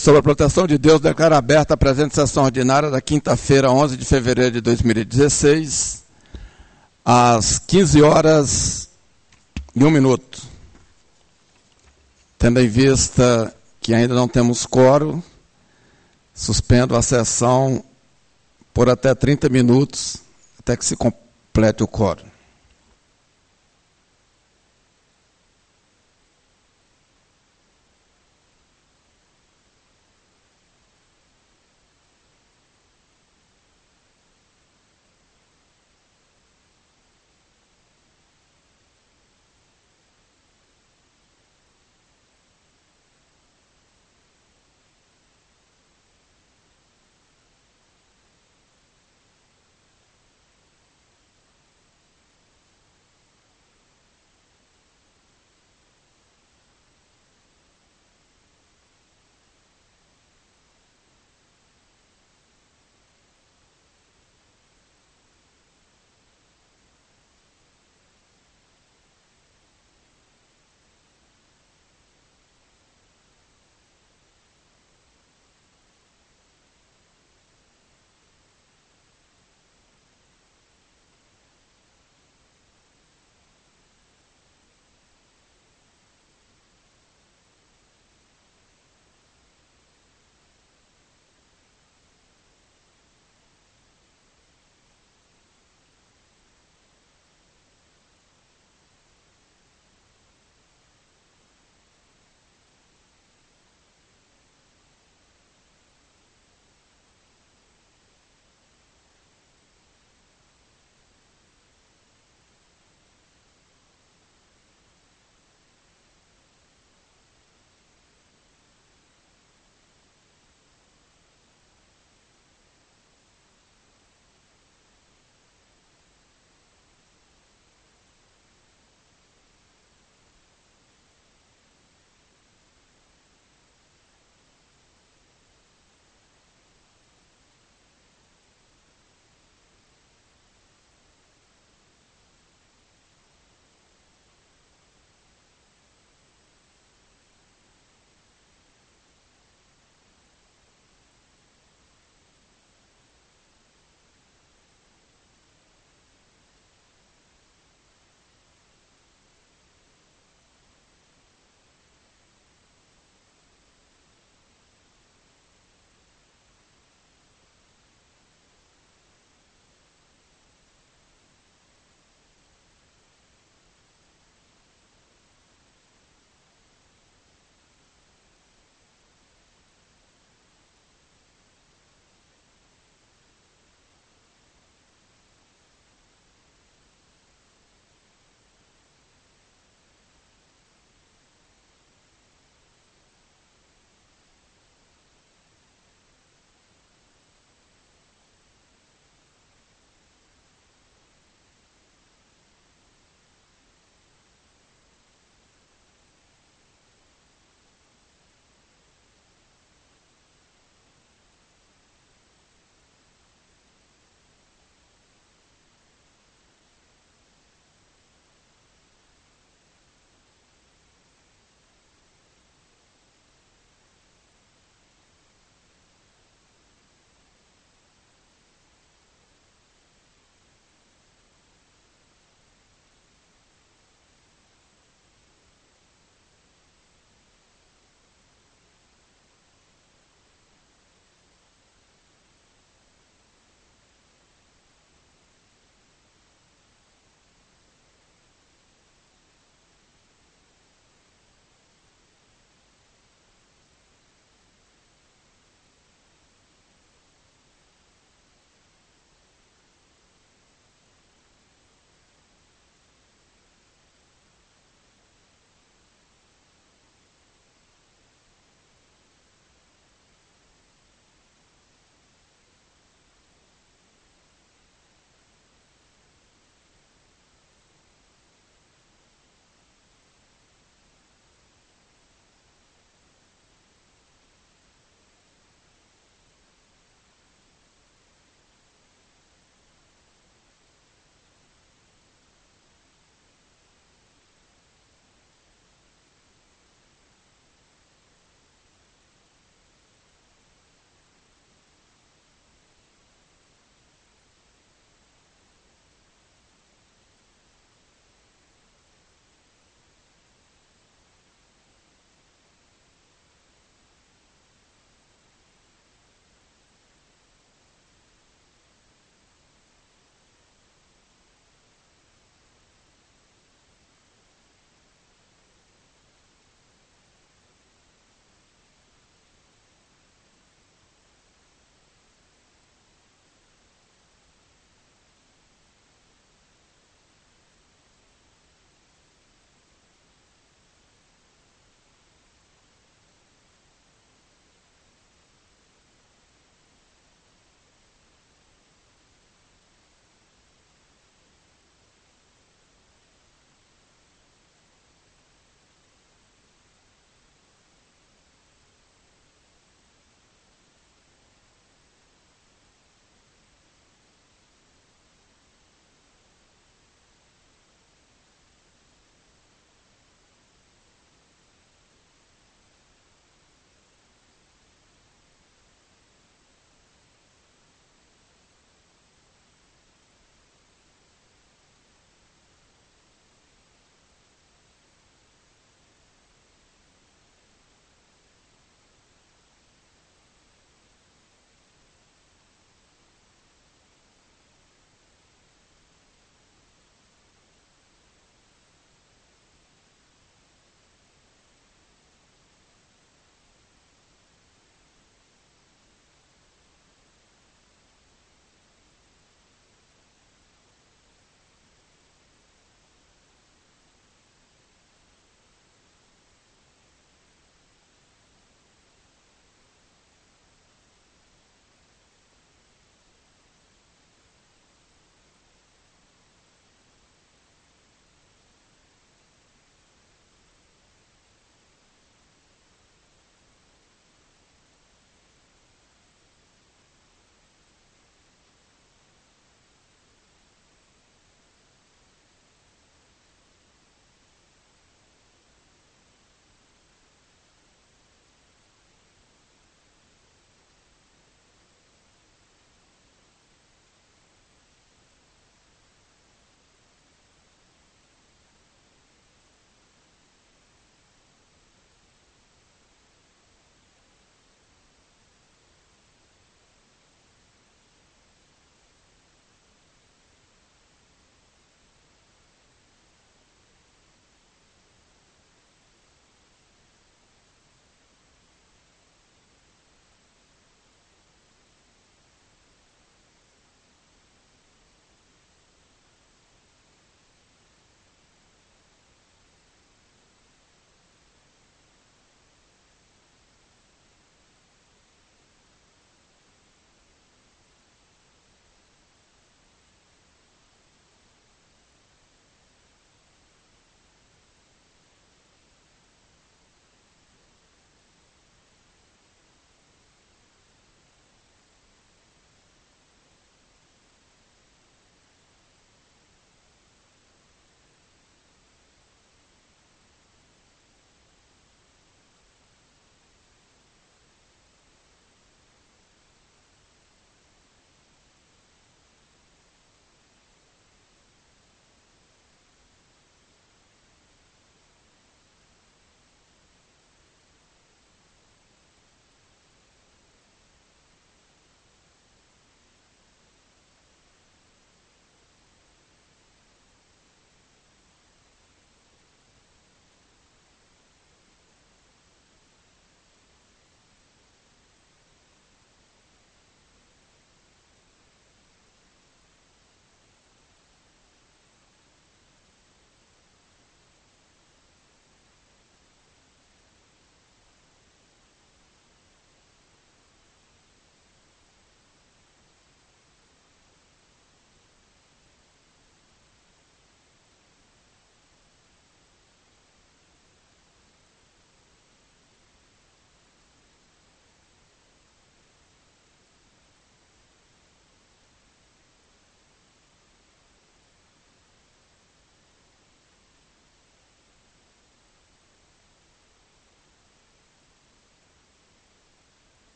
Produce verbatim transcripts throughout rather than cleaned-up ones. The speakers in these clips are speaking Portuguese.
Sob a proteção de Deus, declaro aberta a presente sessão ordinária da quinta-feira, onze de fevereiro de dois mil e dezesseis, às quinze horas e um minuto. Tendo em vista que ainda não temos quórum, suspendo a sessão por até trinta minutos, até que se complete o quórum.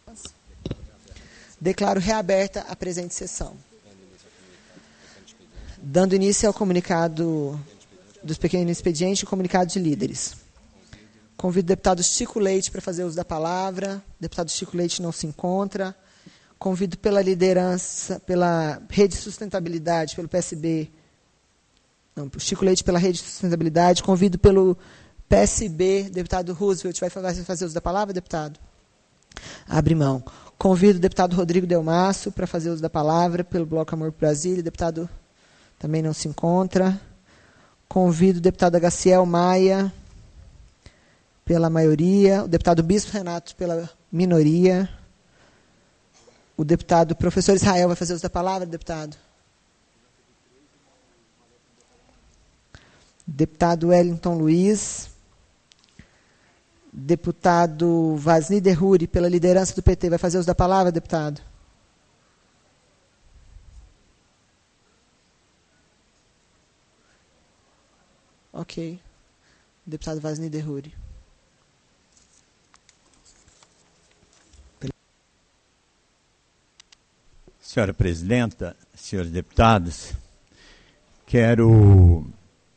Declaro reaberta a presente sessão. Dando início ao comunicado dos pequenos expedientes e comunicado de líderes. Convido o deputado Chico Leite para fazer uso da palavra. O deputado Chico Leite não se encontra. Convido pela liderança, pela Rede de Sustentabilidade, pelo P S B, não, Chico Leite pela Rede de Sustentabilidade. Convido pelo P S B, deputado Roosevelt, vai fazer uso da palavra, deputado? Abre mão. Convido o deputado Rodrigo Delmasso para fazer uso da palavra pelo Bloco Amor por Brasília. O deputado também não se encontra. Convido o deputado Agaciel Maia pela maioria. O deputado Bispo Renato pela minoria. O deputado professor Israel vai fazer uso da palavra, deputado? Deputado Wellington Luiz. Deputado Vasni Derruri, pela liderança do P T, vai fazer uso da palavra, deputado? Ok. Deputado Vasni Derruri. Senhora Presidenta, senhores deputados, quero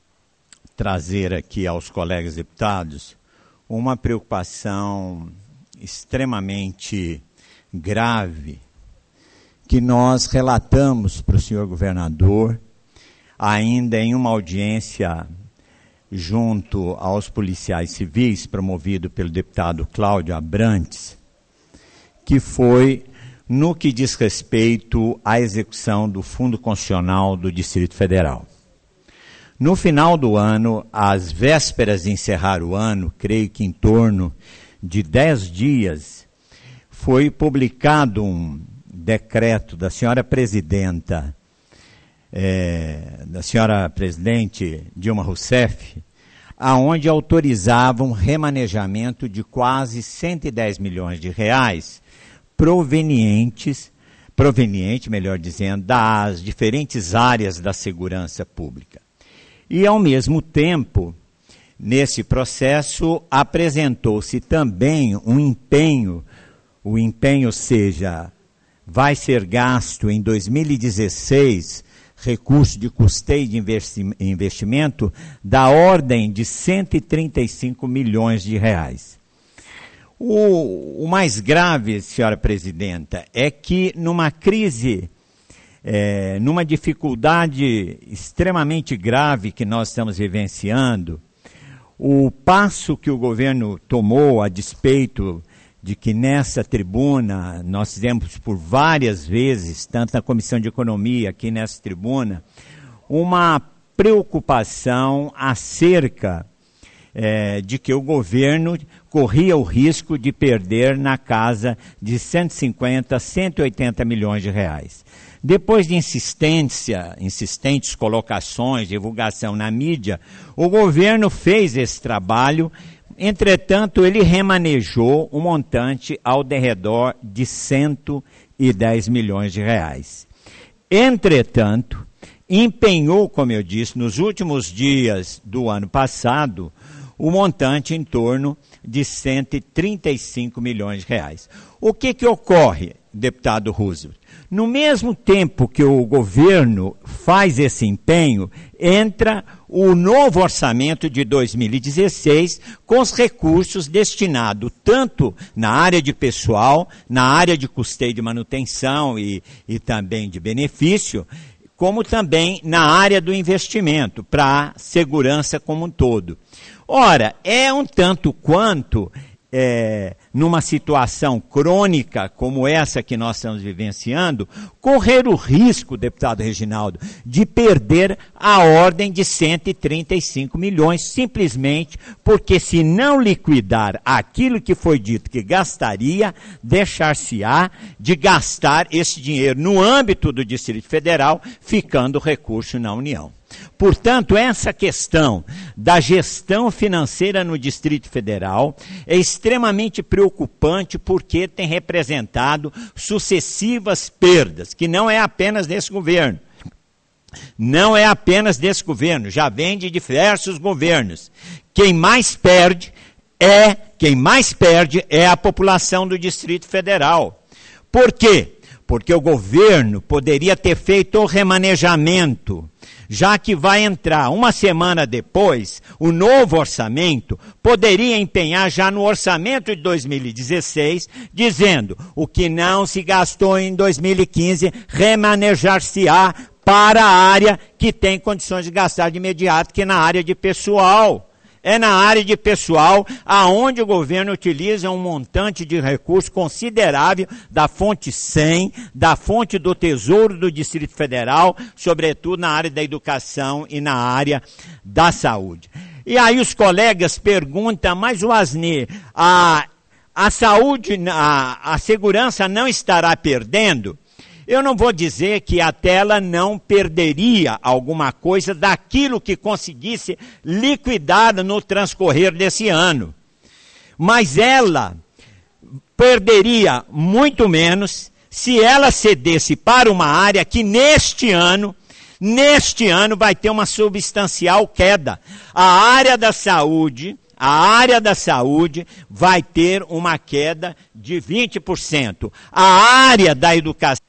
trazer aqui aos colegas deputados uma preocupação extremamente grave que nós relatamos para o senhor governador, ainda em uma audiência junto aos policiais civis, promovido pelo deputado Cláudio Abrantes, que foi no que diz respeito à execução do Fundo Constitucional do Distrito Federal. No final do ano, às vésperas de encerrar o ano, creio que em torno de dez dias, foi publicado um decreto da senhora presidenta, é, da senhora presidente Dilma Rousseff, aonde autorizavam um remanejamento de quase cento e dez milhões de reais provenientes, proveniente, melhor dizendo, das diferentes áreas da segurança pública. E, ao mesmo tempo, nesse processo, apresentou-se também um empenho, o empenho, seja, vai ser gasto em dois mil e dezesseis, recurso de custeio de investimento, da ordem de cento e trinta e cinco milhões de reais. O, o mais grave, senhora presidenta, é que numa crise, é, numa dificuldade extremamente grave que nós estamos vivenciando, o passo que o governo tomou a despeito de que nessa tribuna, nós fizemos por várias vezes, tanto na Comissão de Economia, aqui nessa tribuna, uma preocupação acerca é, de que o governo corria o risco de perder na casa de cento e cinquenta, cento e oitenta milhões de reais. Depois de insistência, insistentes colocações, divulgação na mídia, o governo fez esse trabalho. Entretanto, ele remanejou um montante ao derredor de cento e dez milhões de reais. Entretanto, empenhou, como eu disse, nos últimos dias do ano passado, o montante em torno de cento e trinta e cinco milhões de reais. O que que ocorre, deputado Roosevelt? No mesmo tempo que o governo faz esse empenho, entra o novo orçamento de dois mil e dezesseis com os recursos destinados tanto na área de pessoal, na área de custeio de manutenção e, e também de benefício, como também na área do investimento, para a segurança como um todo. Ora, é um tanto quanto, é, numa situação crônica como essa que nós estamos vivenciando, correr o risco, deputado Reginaldo, de perder a ordem de cento e trinta e cinco milhões, simplesmente porque se não liquidar aquilo que foi dito que gastaria, deixar-se-á de gastar esse dinheiro no âmbito do Distrito Federal, ficando o recurso na União. Portanto, essa questão da gestão financeira no Distrito Federal é extremamente preocupante porque tem representado sucessivas perdas, que não é apenas desse governo. Não é apenas desse governo, já vem de diversos governos. Quem mais perde é, quem mais perde é a população do Distrito Federal. Por quê? Porque o governo poderia ter feito o remanejamento, já que vai entrar uma semana depois, o novo orçamento poderia empenhar já no orçamento de dois mil e dezesseis, dizendo o que não se gastou em dois mil e quinze, remanejar-se-á para a área que tem condições de gastar de imediato, que é na área de pessoal. É na área de pessoal aonde o governo utiliza um montante de recursos considerável da fonte cem, da fonte do Tesouro do Distrito Federal, sobretudo na área da educação e na área da saúde. E aí os colegas perguntam, mas o Asnê, a, a saúde, a, a segurança não estará perdendo? Eu não vou dizer que a tela não perderia alguma coisa daquilo que conseguisse liquidar no transcorrer desse ano. Mas ela perderia muito menos se ela cedesse para uma área que neste ano, neste ano vai ter uma substancial queda. A área da saúde, a área da saúde vai ter uma queda de vinte por cento. A área da educação.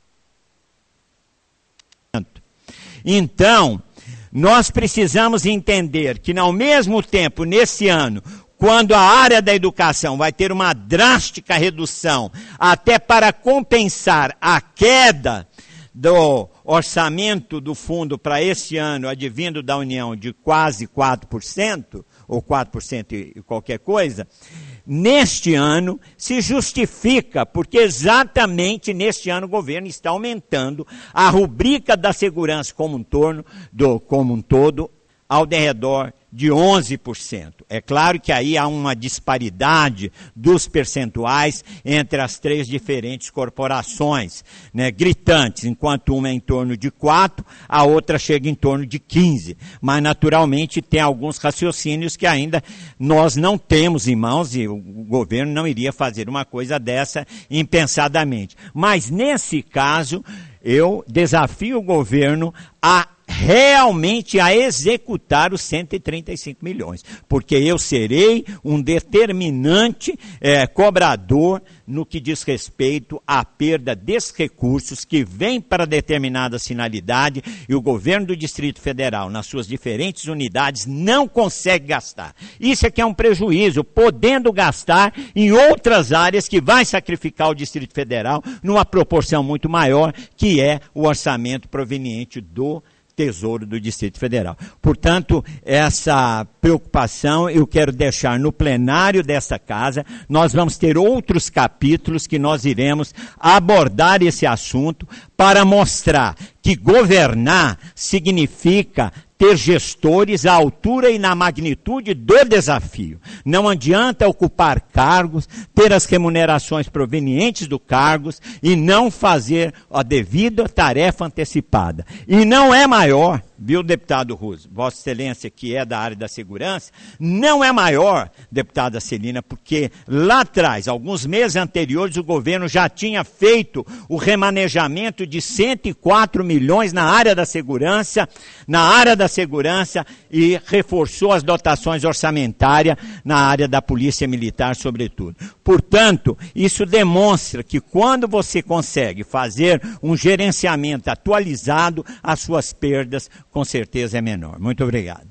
Então, nós precisamos entender que, ao mesmo tempo, nesse ano, quando a área da educação vai ter uma drástica redução, até para compensar a queda do orçamento do fundo para esse ano, advindo da União, de quase quatro por cento, ou quatro por cento e qualquer coisa, neste ano se justifica, porque exatamente neste ano o governo está aumentando a rubrica da segurança como um, torno, do, como um todo ao derredor de onze por cento. É claro que aí há uma disparidade dos percentuais entre as três diferentes corporações, né, gritantes, enquanto uma é em torno de quatro, a outra chega em torno de quinze. Mas, naturalmente, tem alguns raciocínios que ainda nós não temos em mãos e o governo não iria fazer uma coisa dessa impensadamente. Mas, nesse caso, eu desafio o governo a realmente a executar os cento e trinta e cinco milhões, porque eu serei um determinante é, cobrador no que diz respeito à perda desses recursos que vêm para determinada finalidade e o governo do Distrito Federal, nas suas diferentes unidades, não consegue gastar. Isso é que é um prejuízo, podendo gastar em outras áreas que vai sacrificar o Distrito Federal numa proporção muito maior, que é o orçamento proveniente do Tesouro do Distrito Federal. Portanto, essa preocupação eu quero deixar no plenário desta casa. Nós vamos ter outros capítulos que nós iremos abordar esse assunto para mostrar que governar significa ter gestores à altura e na magnitude do desafio. Não adianta ocupar cargos, ter as remunerações provenientes do cargos e não fazer a devida tarefa antecipada. E não é maior, viu, deputado Russo, Vossa Excelência, que é da área da segurança, não é maior, deputada Celina, porque lá atrás, alguns meses anteriores, o governo já tinha feito o remanejamento de cento e quatro milhões na área da segurança, na área da segurança e reforçou as dotações orçamentárias na área da polícia militar, sobretudo. Portanto, isso demonstra que quando você consegue fazer um gerenciamento atualizado, as suas perdas com certeza é menor. Muito obrigado.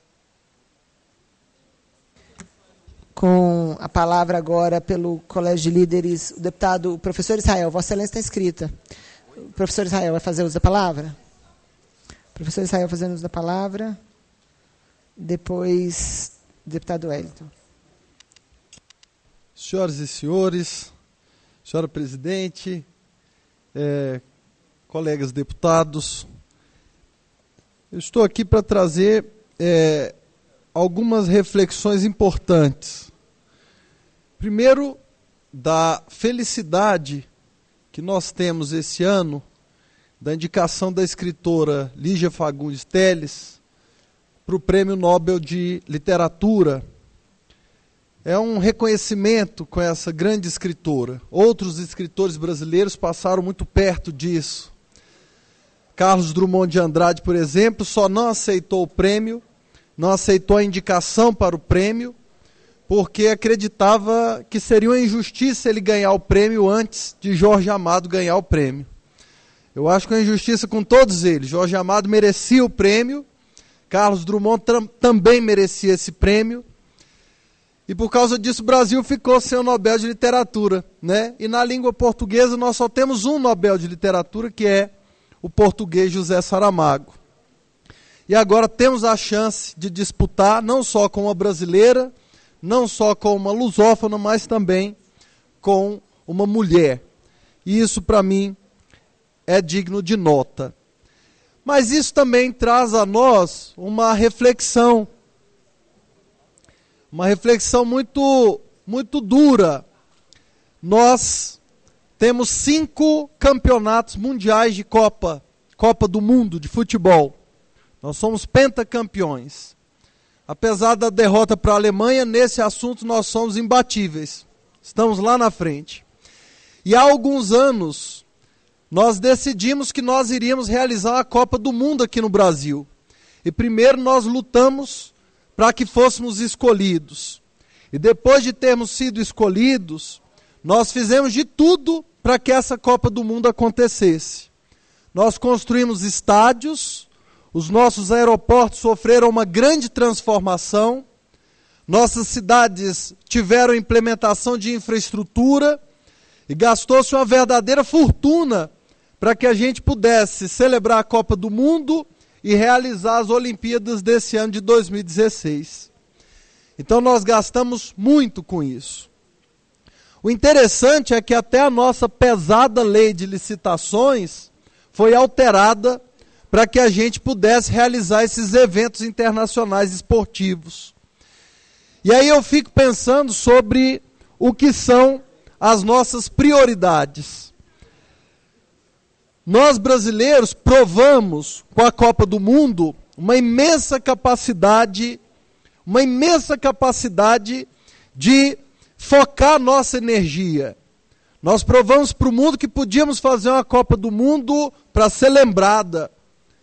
Com a palavra agora pelo Colégio de Líderes, o deputado, o professor Israel. Vossa Excelência está inscrita. O professor Israel vai fazer uso da palavra? Professor Israel fazendo uso da palavra. Depois, deputado Wellington. Senhoras e senhores, senhora presidente, é, colegas deputados, eu estou aqui para trazer é, algumas reflexões importantes. Primeiro, da felicidade que nós temos esse ano, da indicação da escritora Lígia Fagundes Telles para o Prêmio Nobel de Literatura. É um reconhecimento com essa grande escritora. Outros escritores brasileiros passaram muito perto disso. Carlos Drummond de Andrade, por exemplo, só não aceitou o prêmio, não aceitou a indicação para o prêmio, porque acreditava que seria uma injustiça ele ganhar o prêmio antes de Jorge Amado ganhar o prêmio. Eu acho que é uma injustiça com todos eles. Jorge Amado merecia o prêmio, Carlos Drummond também merecia esse prêmio, e por causa disso o Brasil ficou sem o Nobel de Literatura, né? E na língua portuguesa nós só temos um Nobel de Literatura, que é o português José Saramago. E agora temos a chance de disputar não só com uma brasileira, não só com uma lusófona, mas também com uma mulher. E isso, para mim, é digno de nota. Mas isso também traz a nós uma reflexão. Uma reflexão muito, muito dura. Nós temos cinco campeonatos mundiais de Copa, Copa do Mundo de futebol. Nós somos pentacampeões. Apesar da derrota para a Alemanha, nesse assunto nós somos imbatíveis. Estamos lá na frente. E há alguns anos, nós decidimos que nós iríamos realizar a Copa do Mundo aqui no Brasil. E primeiro nós lutamos para que fôssemos escolhidos. E depois de termos sido escolhidos, nós fizemos de tudo para que essa Copa do Mundo acontecesse. Nós construímos estádios, os nossos aeroportos sofreram uma grande transformação, nossas cidades tiveram implementação de infraestrutura e gastou-se uma verdadeira fortuna para que a gente pudesse celebrar a Copa do Mundo e realizar as Olimpíadas desse ano de dois mil e dezesseis. Então nós gastamos muito com isso. O interessante é que até a nossa pesada lei de licitações foi alterada para que a gente pudesse realizar esses eventos internacionais esportivos. E aí eu fico pensando sobre o que são as nossas prioridades. Nós brasileiros provamos com a Copa do Mundo uma imensa capacidade, uma imensa capacidade de focar nossa energia. Nós provamos para o mundo que podíamos fazer uma Copa do Mundo para ser lembrada.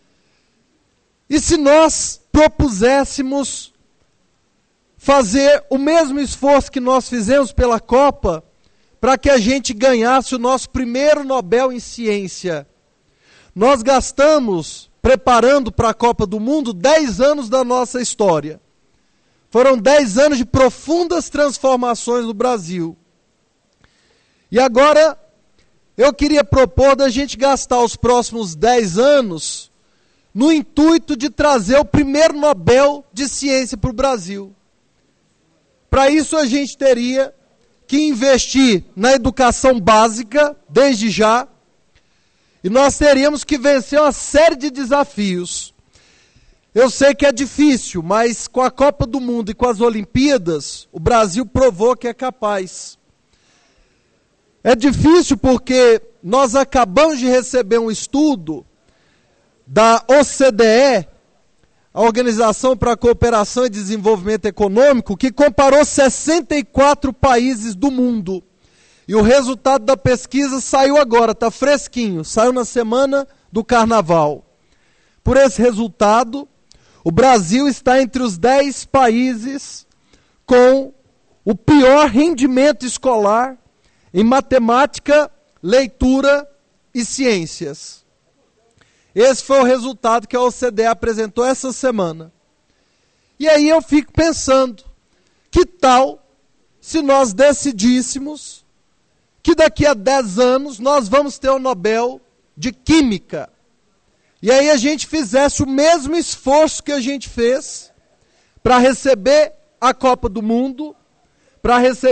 E se nós propuséssemos fazer o mesmo esforço que nós fizemos pela Copa, para que a gente ganhasse o nosso primeiro Nobel em ciência? Nós gastamos, preparando para a Copa do Mundo, dez anos da nossa história. Foram dez anos de profundas transformações no Brasil. E agora, eu queria propor da gente gastar os próximos dez anos no intuito de trazer o primeiro Nobel de Ciência para o Brasil. Para isso a gente teria que investir na educação básica, desde já, e nós teríamos que vencer uma série de desafios. Eu sei que é difícil, mas com a Copa do Mundo e com as Olimpíadas, o Brasil provou que é capaz. É difícil porque nós acabamos de receber um estudo da O C D E, a Organização para a Cooperação e Desenvolvimento Econômico, que comparou sessenta e quatro países do mundo. E o resultado da pesquisa saiu agora, está fresquinho, saiu na semana do Carnaval. Por esse resultado, o Brasil está entre os dez países com o pior rendimento escolar em matemática, leitura e ciências. Esse foi o resultado que a O C D E apresentou essa semana. E aí eu fico pensando, que tal se nós decidíssemos que daqui a dez anos nós vamos ter o Nobel de Química? E aí a gente fizesse o mesmo esforço que a gente fez para receber a Copa do Mundo, para receber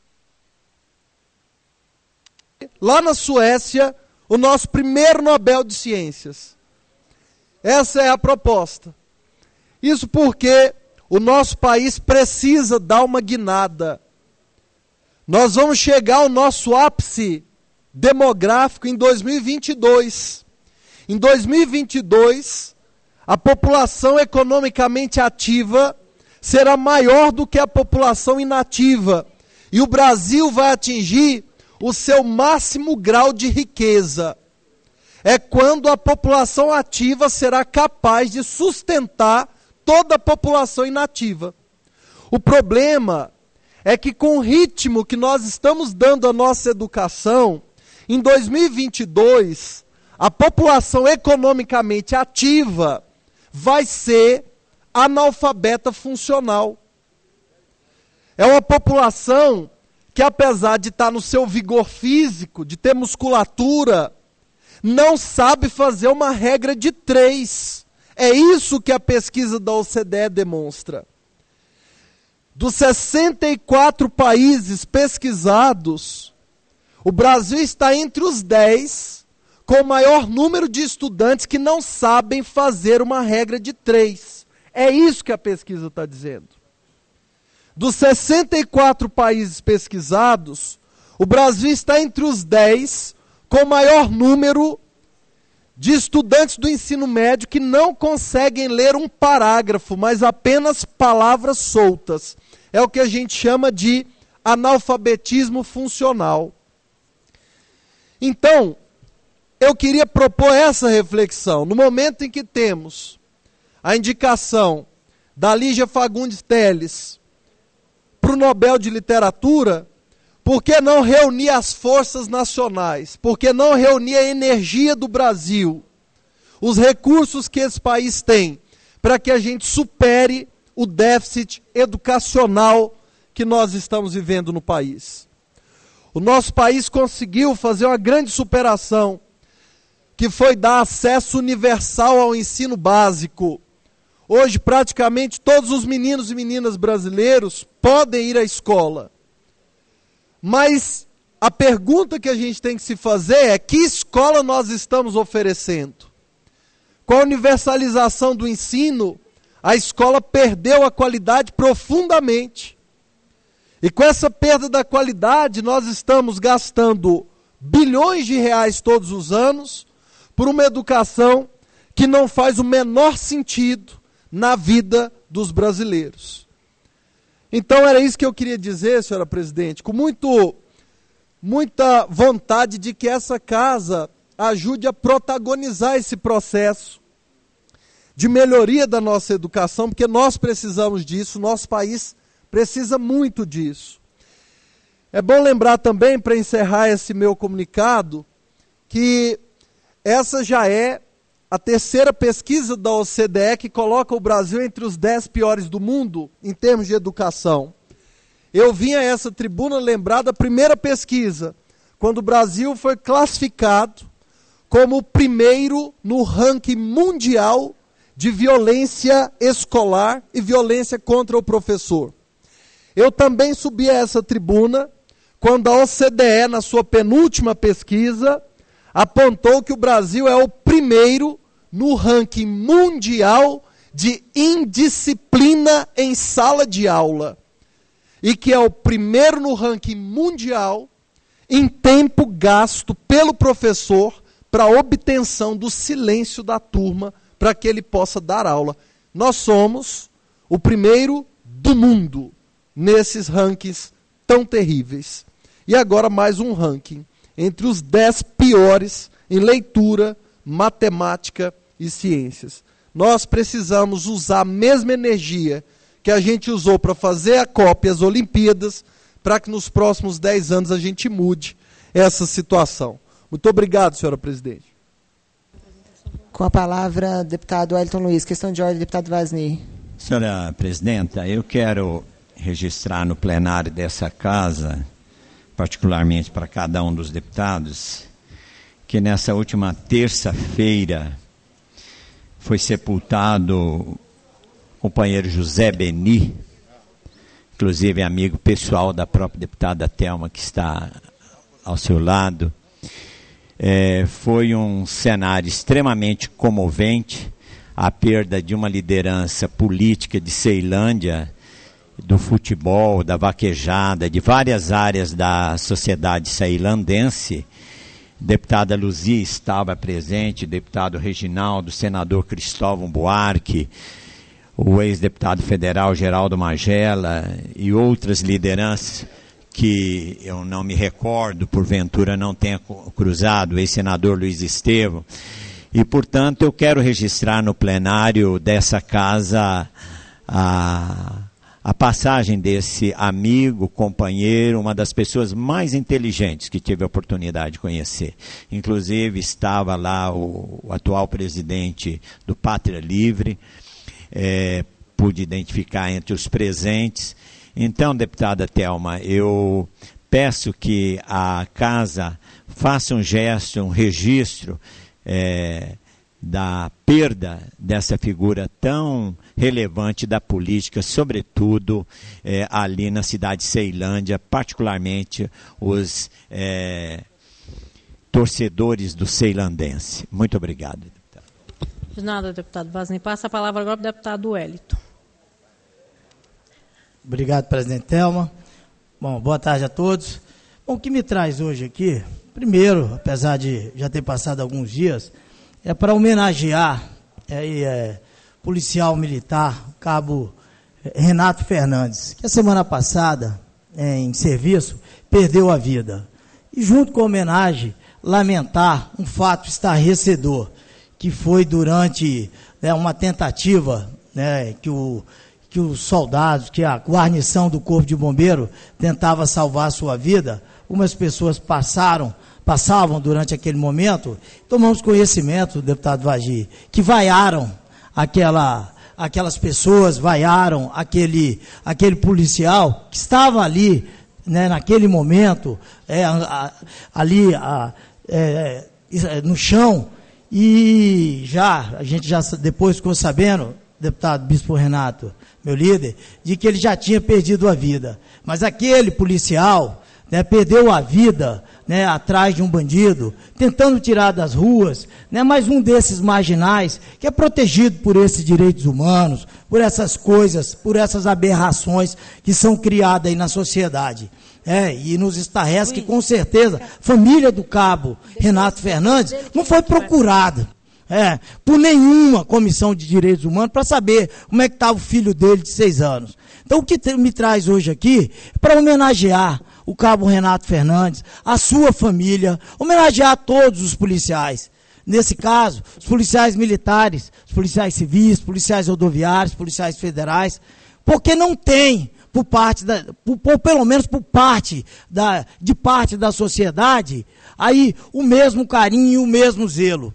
lá na Suécia o nosso primeiro Nobel de Ciências. Essa é a proposta. Isso porque o nosso país precisa dar uma guinada. Nós vamos chegar ao nosso ápice demográfico em dois mil e vinte e dois. Em dois mil e vinte e dois, a população economicamente ativa será maior do que a população inativa. E o Brasil vai atingir o seu máximo grau de riqueza. É quando a população ativa será capaz de sustentar toda a população inativa. O problema é que com o ritmo que nós estamos dando à nossa educação, em dois mil e vinte e dois, a população economicamente ativa vai ser analfabeta funcional. É uma população que, apesar de estar no seu vigor físico, de ter musculatura, não sabe fazer uma regra de três. É isso que a pesquisa da O C D E demonstra. Dos sessenta e quatro países pesquisados, o Brasil está entre os dez com o maior número de estudantes que não sabem fazer uma regra de três. É isso que a pesquisa está dizendo. Dos sessenta e quatro países pesquisados, o Brasil está entre os dez com o maior número de estudantes do ensino médio que não conseguem ler um parágrafo, mas apenas palavras soltas. É o que a gente chama de analfabetismo funcional. Então, eu queria propor essa reflexão. No momento em que temos a indicação da Lígia Fagundes Telles para o Nobel de Literatura, por que não reunir as forças nacionais? Por que não reunir a energia do Brasil? Os recursos que esse país tem para que a gente supere o déficit educacional que nós estamos vivendo no país. O nosso país conseguiu fazer uma grande superação, que foi dar acesso universal ao ensino básico. Hoje, praticamente todos os meninos e meninas brasileiros podem ir à escola. Mas a pergunta que a gente tem que se fazer é: que escola nós estamos oferecendo? Com a universalização do ensino, a escola perdeu a qualidade profundamente. E com essa perda da qualidade, nós estamos gastando bilhões de reais todos os anos por uma educação que não faz o menor sentido na vida dos brasileiros. Então era isso que eu queria dizer, senhora presidente, com muito, muita vontade de que essa casa ajude a protagonizar esse processo de melhoria da nossa educação, porque nós precisamos disso, nosso país precisa muito disso. É bom lembrar também, para encerrar esse meu comunicado, que essa já é a terceira pesquisa da O C D E que coloca o Brasil entre os dez piores do mundo em termos de educação. Eu vim a essa tribuna lembrar da primeira pesquisa, quando o Brasil foi classificado como o primeiro no ranking mundial de violência escolar e violência contra o professor. Eu também subi a essa tribuna quando a O C D E, na sua penúltima pesquisa, apontou que o Brasil é o primeiro no ranking mundial de indisciplina em sala de aula. E que é o primeiro no ranking mundial em tempo gasto pelo professor para a obtenção do silêncio da turma para que ele possa dar aula. Nós somos o primeiro do mundo nesses rankings tão terríveis. E agora mais um ranking entre os dez piores em leitura, matemática e ciências. Nós precisamos usar a mesma energia que a gente usou para fazer a Copa e as Olimpíadas, para que nos próximos dez anos a gente mude essa situação. Muito obrigado, senhora presidente. Com a palavra, deputado Wellington Luiz. Questão de ordem, deputado Vasni. Senhora presidenta, eu quero registrar no plenário dessa casa, particularmente para cada um dos deputados, que nessa última terça-feira foi sepultado o companheiro José Beni, inclusive amigo pessoal da própria deputada Thelma, que está ao seu lado. É, foi um cenário extremamente comovente, a perda de uma liderança política de Ceilândia, do futebol, da vaquejada, de várias áreas da sociedade ceilandense. Deputada Luzia estava presente, deputado Reginaldo, senador Cristóvão Buarque, o ex-deputado federal Geraldo Magela e outras lideranças que eu não me recordo, porventura não tenha cruzado, o ex-senador Luiz Estevão. E, portanto, eu quero registrar no plenário dessa casa a, a passagem desse amigo, companheiro, uma das pessoas mais inteligentes que tive a oportunidade de conhecer. Inclusive estava lá o, o atual presidente do Pátria Livre, é, pude identificar entre os presentes. Então, deputada Thelma, eu peço que a casa faça um gesto, um registro é, da perda dessa figura tão relevante da política, sobretudo é, ali na cidade de Ceilândia, particularmente os é, torcedores do ceilandense. Muito obrigado, deputado. De nada, deputado Vaznem. Passa a palavra agora para o deputado Wellington. Obrigado, presidente Thelma. Bom, boa tarde a todos. Bom, o que me traz hoje aqui, primeiro, apesar de já ter passado alguns dias, é para homenagear é, é, policial militar, cabo Renato Fernandes, que a semana passada, é, em serviço, perdeu a vida. E junto com a homenagem, lamentar um fato estarrecedor, que foi durante né, uma tentativa né, que, o, que os soldados, que a guarnição do Corpo de Bombeiro tentava salvar a sua vida. Algumas pessoas passaram, passavam durante aquele momento, tomamos conhecimento, deputado Vagi, que vaiaram aquela, aquelas pessoas, vaiaram aquele, aquele policial que estava ali, né, naquele momento, é, a, ali a, é, no chão, e já, a gente já depois ficou sabendo, deputado Bispo Renato, meu líder, de que ele já tinha perdido a vida. Mas aquele policial, né, perdeu a vida, né, atrás de um bandido, tentando tirar das ruas, né, mais um desses marginais, que é protegido por esses direitos humanos, por essas coisas, por essas aberrações que são criadas aí na sociedade. É, e nos estarrece que, com certeza, a família do cabo Renato Fernandes não foi procurada é, por nenhuma comissão de direitos humanos para saber como é que estava o filho dele de seis anos. Então, o que me traz hoje aqui é para homenagear o cabo Renato Fernandes, a sua família, homenagear todos os policiais. Nesse caso, os policiais militares, os policiais civis, policiais rodoviários, policiais federais, porque não tem, por parte da, por, por, pelo menos por parte da, de parte da sociedade, aí o mesmo carinho e o mesmo zelo.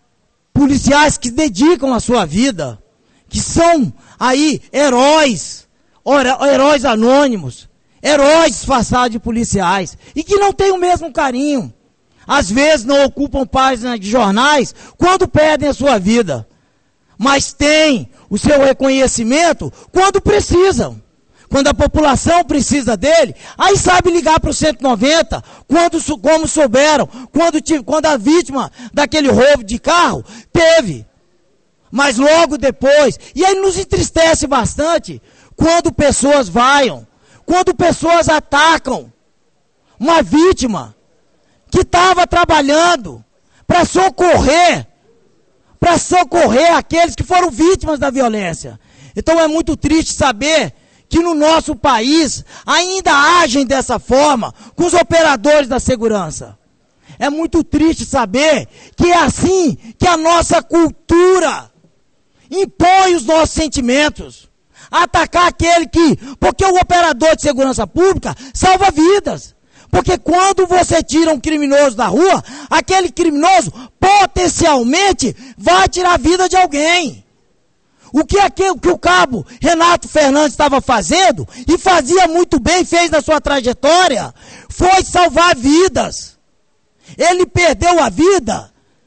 Policiais que dedicam a sua vida, que são aí heróis, heróis anônimos, heróis disfarçados de policiais, e que não têm o mesmo carinho. Às vezes não ocupam páginas de jornais quando perdem a sua vida, mas têm o seu reconhecimento quando precisam. Quando a população precisa dele, aí sabe ligar para o cento e noventa, quando, como souberam, quando, quando a vítima daquele roubo de carro teve. Mas logo depois, e aí nos entristece bastante, quando pessoas vaiam, quando pessoas atacam uma vítima que estava trabalhando para socorrer, para socorrer aqueles que foram vítimas da violência. Então é muito triste saber que no nosso país ainda agem dessa forma com os operadores da segurança. É muito triste saber que é assim que a nossa cultura impõe os nossos sentimentos. Atacar aquele que, porque o operador de segurança pública salva vidas. Porque quando você tira um criminoso da rua, aquele criminoso potencialmente vai tirar a vida de alguém. O que, aquele, que o cabo Renato Fernandes estava fazendo, e fazia muito bem, fez na sua trajetória, foi salvar vidas. Ele perdeu a vida.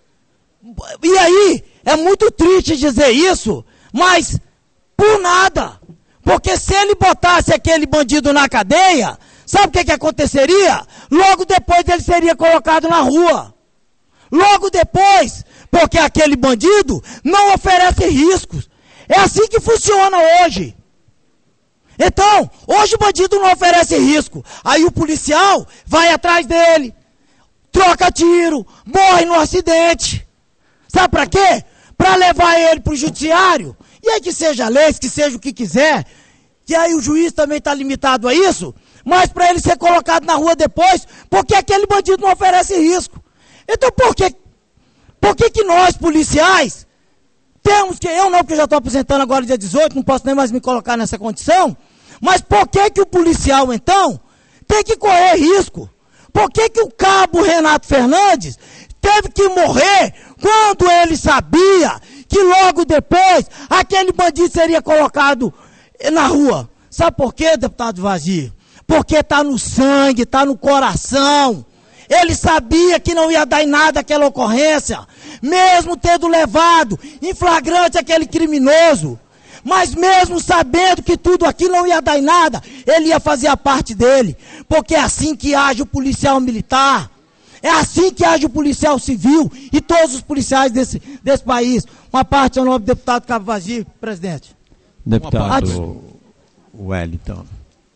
E aí, é muito triste dizer isso, mas por nada. Porque se ele botasse aquele bandido na cadeia, sabe o que, que aconteceria? Logo depois ele seria colocado na rua. Logo depois, porque aquele bandido não oferece riscos. É assim que funciona hoje. Então, hoje o bandido não oferece risco. Aí o policial vai atrás dele, troca tiro, morre no acidente. Sabe para quê? Para levar ele para o judiciário. E aí que seja lei, que seja o que quiser. E aí o juiz também está limitado a isso. Mas para ele ser colocado na rua depois, porque aquele bandido não oferece risco. Então por que, por que, que nós, policiais, temos que, eu não, porque eu já estou aposentando agora dia dezoito, não posso nem mais me colocar nessa condição, Mas por que que o policial, então, tem que correr risco? Por que que o cabo Renato Fernandes teve que morrer quando ele sabia que logo depois aquele bandido seria colocado na rua? Sabe por quê, deputado Vazio? Porque está no sangue, está no coração. Ele sabia que não ia dar em nada aquela ocorrência, mesmo tendo levado em flagrante aquele criminoso. Mas mesmo sabendo que tudo aquilo não ia dar em nada, ele ia fazer a parte dele. Porque é assim que age o policial militar. É assim que age o policial civil e todos os policiais desse, desse país. Uma parte ao nome do deputado Cabo Vazio, presidente. Deputado Wellington.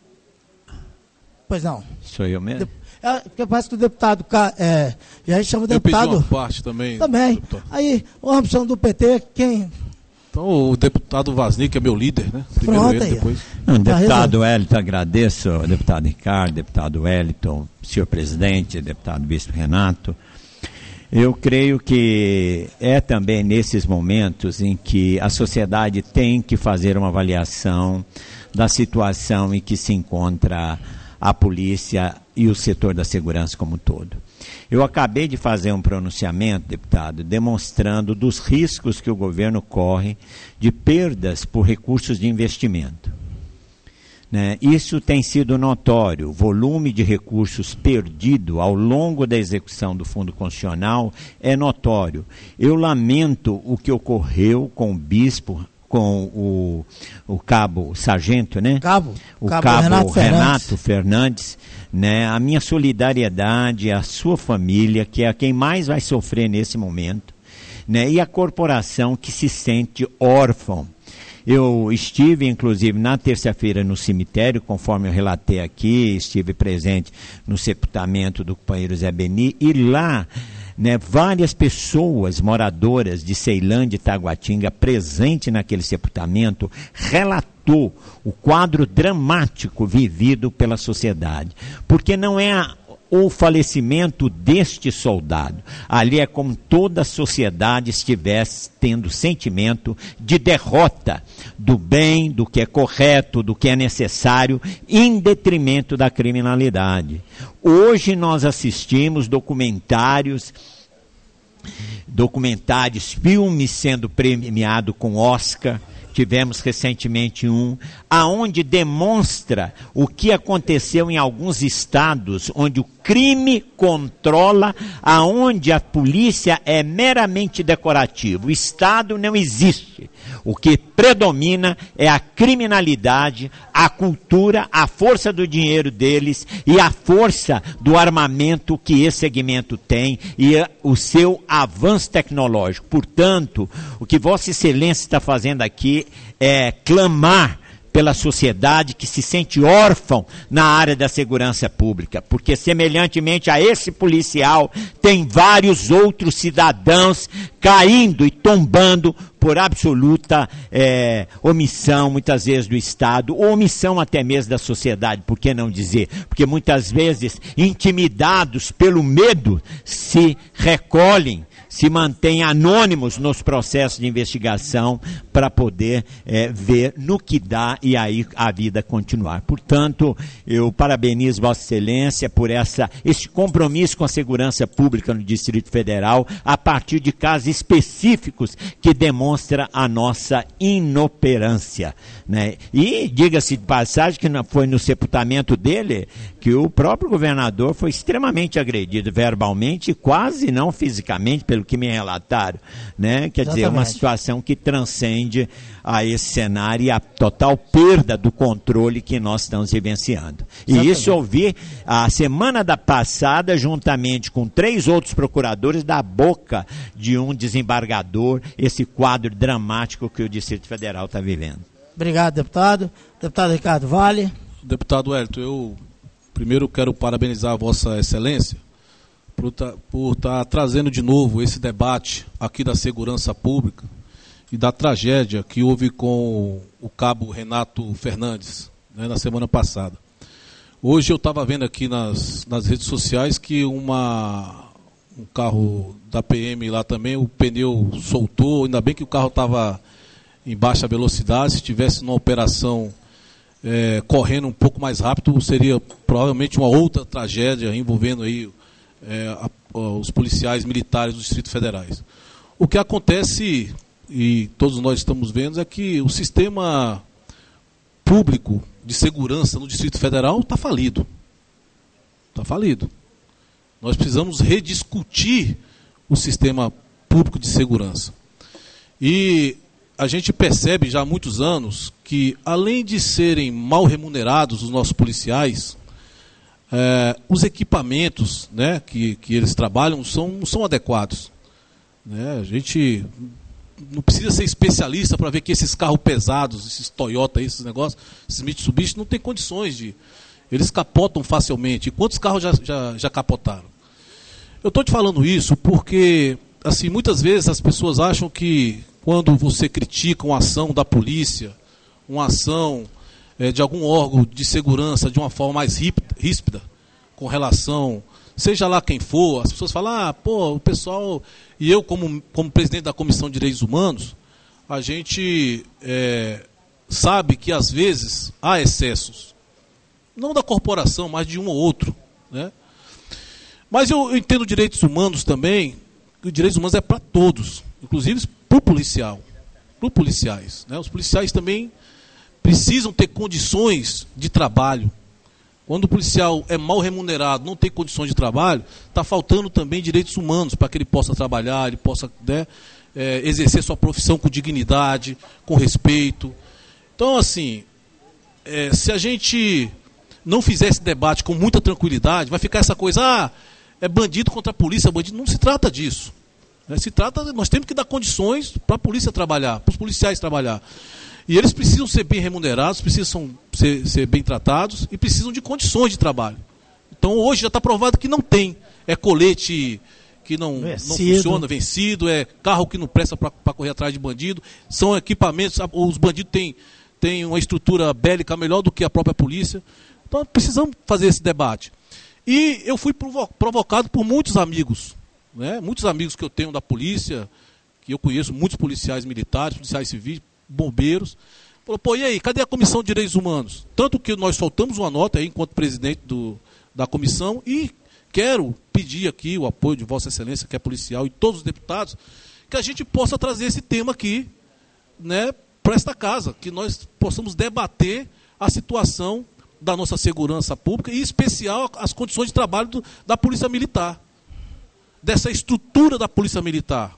Pois não. Sou eu mesmo? De, é, porque parece que o deputado, é, já chama o deputado... Eu pedi uma parte também. Também. Deputado. Aí, a opção do P T, quem... Então, o deputado Vaznik é meu líder, né? Primeiro Pronto, ele, aí. depois... Não, deputado Wellington, agradeço, deputado Ricardo, deputado Wellington, senhor presidente, deputado bispo Renato. Eu creio que é também nesses momentos em que a sociedade tem que fazer uma avaliação da situação em que se encontra a polícia e o setor da segurança como um todo. Eu acabei de fazer um pronunciamento, deputado, demonstrando dos riscos que o governo corre de perdas por recursos de investimento. Né? Isso tem sido notório, o volume de recursos perdido ao longo da execução do Fundo Constitucional é notório. Eu lamento o que ocorreu com o bispo, com o, o cabo sargento, né? Cabo, o cabo, cabo Renato, Renato Fernandes. Fernandes, né? A minha solidariedade à sua família, que é quem mais vai sofrer nesse momento, né? E a corporação que se sente órfã. Eu estive, inclusive, na terça-feira no cemitério, conforme eu relatei aqui, estive presente no sepultamento do companheiro Zé Beni, e lá, né, várias pessoas moradoras de Ceilândia e Taguatinga, presente naquele sepultamento, relatou o quadro dramático vivido pela sociedade. Porque não é a o falecimento deste soldado. Ali é como toda a sociedade estivesse tendo sentimento de derrota do bem, do que é correto, do que é necessário, em detrimento da criminalidade. Hoje nós assistimos documentários, documentários, filmes sendo premiados com Oscar. Tivemos recentemente um, aonde demonstra o que aconteceu em alguns estados, onde o crime controla, aonde a polícia é meramente decorativa. O Estado não existe. O que predomina é a criminalidade, a cultura, a força do dinheiro deles e a força do armamento que esse segmento tem e o seu avanço tecnológico. Portanto, o que Vossa Excelência está fazendo aqui é clamar pela sociedade que se sente órfão na área da segurança pública, porque semelhantemente a esse policial, tem vários outros cidadãos caindo e tombando por absoluta é, omissão, muitas vezes do Estado, ou omissão até mesmo da sociedade, por que não dizer? Porque muitas vezes, intimidados pelo medo, se recolhem, se mantêm anônimos nos processos de investigação para poder é, ver no que dá e aí a vida continuar. Portanto, eu parabenizo Vossa Excelência por essa, esse compromisso com a segurança pública no Distrito Federal, a partir de casos específicos que demonstra a nossa inoperância. Né? E diga-se de passagem que foi no sepultamento dele que o próprio governador foi extremamente agredido verbalmente e quase não fisicamente, pelo que me relataram, né? Quer dizer, é uma situação que transcende a esse cenário e a total perda do controle que nós estamos vivenciando. E Exatamente. Isso eu vi a semana da passada, juntamente com três outros procuradores, da boca de um desembargador, esse quadro dramático que o Distrito Federal está vivendo. Obrigado, deputado. Deputado Ricardo Vale. Deputado Wellington, eu primeiro quero parabenizar a Vossa Excelência por estar tá, tá trazendo de novo esse debate aqui da segurança pública e da tragédia que houve com o cabo Renato Fernandes, né, na semana passada. Hoje eu estava vendo aqui nas, nas redes sociais que uma, um carro da P M lá também, o pneu soltou, ainda bem que o carro estava em baixa velocidade, se tivesse uma operação é, correndo um pouco mais rápido, seria provavelmente uma outra tragédia envolvendo aí, é, a, a, os policiais militares do Distrito Federais. O que acontece, e todos nós estamos vendo, é que o sistema público de segurança no Distrito Federal está falido. Está falido. Nós precisamos rediscutir o sistema público de segurança. E a gente percebe já há muitos anos que, além de serem mal remunerados os nossos policiais, é, os equipamentos, né, que, que eles trabalham são, não são adequados. Né? A gente não precisa ser especialista para ver que esses carros pesados, esses Toyota, esses negócios, esses Mitsubishi, não tem condições de... Eles capotam facilmente. E quantos carros já, já, já capotaram? Eu estou te falando isso porque, assim, muitas vezes as pessoas acham que quando você critica uma ação da polícia, uma ação é, de algum órgão de segurança de uma forma mais ríspida, com relação, seja lá quem for, as pessoas falam, ah, pô, o pessoal... E eu, como, como presidente da Comissão de Direitos Humanos, a gente é, sabe que, às vezes, há excessos. Não da corporação, mas de um ou outro. Né? Mas eu, eu entendo direitos humanos também, que direitos humanos é para todos, inclusive para o policial, para os policiais. Né? Os policiais também precisam ter condições de trabalho. Quando o policial é mal remunerado, não tem condições de trabalho, está faltando também direitos humanos para que ele possa trabalhar, ele possa, né, é, exercer sua profissão com dignidade, com respeito. Então, assim, é, se a gente não fizer esse debate com muita tranquilidade, vai ficar essa coisa, ah, é bandido contra a polícia, bandido. Não se trata disso. Né? Se trata, nós temos que dar condições para a polícia trabalhar, para os policiais trabalhar. E eles precisam ser bem remunerados, precisam ser, ser bem tratados e precisam de condições de trabalho. Então hoje já está provado que não tem. É colete que não, não funciona, vencido, é carro que não presta para correr atrás de bandido, são equipamentos, os bandidos têm, têm uma estrutura bélica melhor do que a própria polícia. Então precisamos fazer esse debate. E eu fui provocado por muitos amigos, né? Muitos amigos que eu tenho da polícia, que eu conheço, muitos policiais militares, policiais civis, bombeiros, falou, pô, e aí, cadê a Comissão de Direitos Humanos? Tanto que nós soltamos uma nota aí, enquanto presidente do, da comissão, e quero pedir aqui o apoio de Vossa Excelência, que é policial, e todos os deputados, que a gente possa trazer esse tema aqui, né, para esta casa, que nós possamos debater a situação da nossa segurança pública, e em especial as condições de trabalho do, da Polícia Militar, dessa estrutura da Polícia Militar,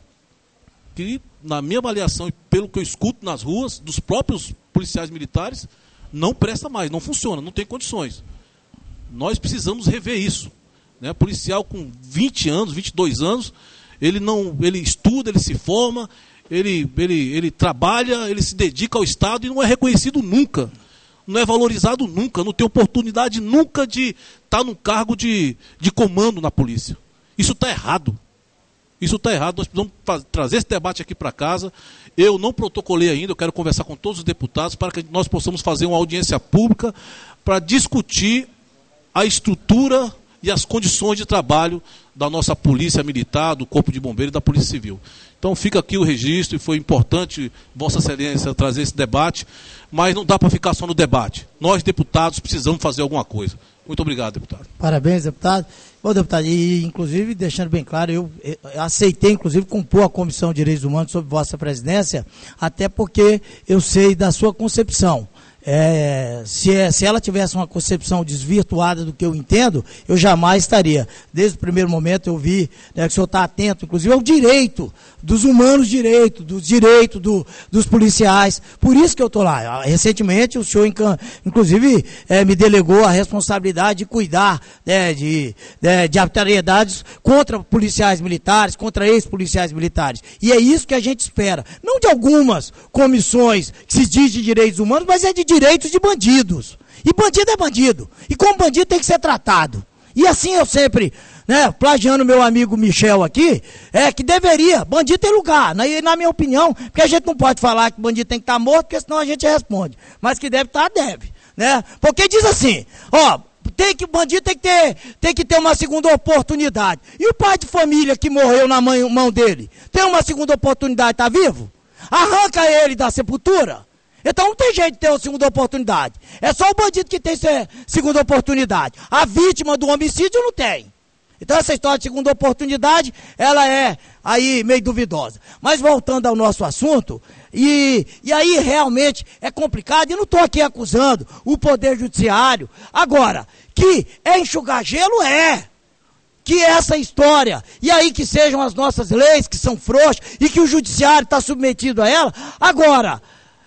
que, na minha avaliação e pelo que eu escuto nas ruas, dos próprios policiais militares, não presta mais, não funciona, não tem condições. Nós precisamos rever isso. Né? Policial com vinte anos, vinte e dois anos, ele, não, ele estuda, ele se forma, ele, ele, ele trabalha, ele se dedica ao Estado e não é reconhecido nunca. Não é valorizado nunca, não tem oportunidade nunca de estar num cargo de, de comando na polícia. Isso está errado. Isso está errado, nós precisamos fazer, trazer esse debate aqui para casa. Eu não protocolei ainda, eu quero conversar com todos os deputados para que nós possamos fazer uma audiência pública para discutir a estrutura e as condições de trabalho da nossa polícia militar, do Corpo de Bombeiros e da Polícia Civil. Então fica aqui o registro, e foi importante Vossa Excelência trazer esse debate, mas não dá para ficar só no debate. Nós, deputados, precisamos fazer alguma coisa. Muito obrigado, deputado. Parabéns, deputado. Bom, deputado, e inclusive, deixando bem claro, eu, eu aceitei, inclusive, compor a Comissão de Direitos Humanos sob vossa presidência, até porque eu sei da sua concepção. É, se, é, se ela tivesse uma concepção desvirtuada do que eu entendo, eu jamais estaria. Desde o primeiro momento eu vi, né, que o senhor está atento, inclusive, ao direito dos humanos, direito, dos direitos do, dos policiais. Por isso que eu estou lá. Recentemente o senhor, inclusive, é, me delegou a responsabilidade de cuidar, né, de, de, de arbitrariedades contra policiais militares, contra ex-policiais militares. E é isso que a gente espera. Não de algumas comissões que se diz de direitos humanos, mas é de direitos de bandidos. E bandido é bandido. E como bandido tem que ser tratado. E assim eu sempre, né, plagiando meu amigo Michel aqui, é que deveria, bandido tem lugar, na, na minha opinião, porque a gente não pode falar que bandido tem que estar morto, porque senão a gente responde. Mas que deve estar, deve. Né? Porque diz assim, ó, tem que, bandido tem que, ter, tem que ter uma segunda oportunidade. E o pai de família que morreu na mão, mão dele, tem uma segunda oportunidade, está vivo? Arranca ele da sepultura. Então não tem jeito de ter uma segunda oportunidade. É só o bandido que tem segunda oportunidade. A vítima do homicídio não tem. Então essa história de segunda oportunidade, ela é aí meio duvidosa. Mas voltando ao nosso assunto, e, e aí realmente é complicado, e não estou aqui acusando o Poder Judiciário. Agora, que é enxugar gelo, é. Que essa história, e aí que sejam as nossas leis, que são frouxas, e que o Judiciário está submetido a ela. Agora,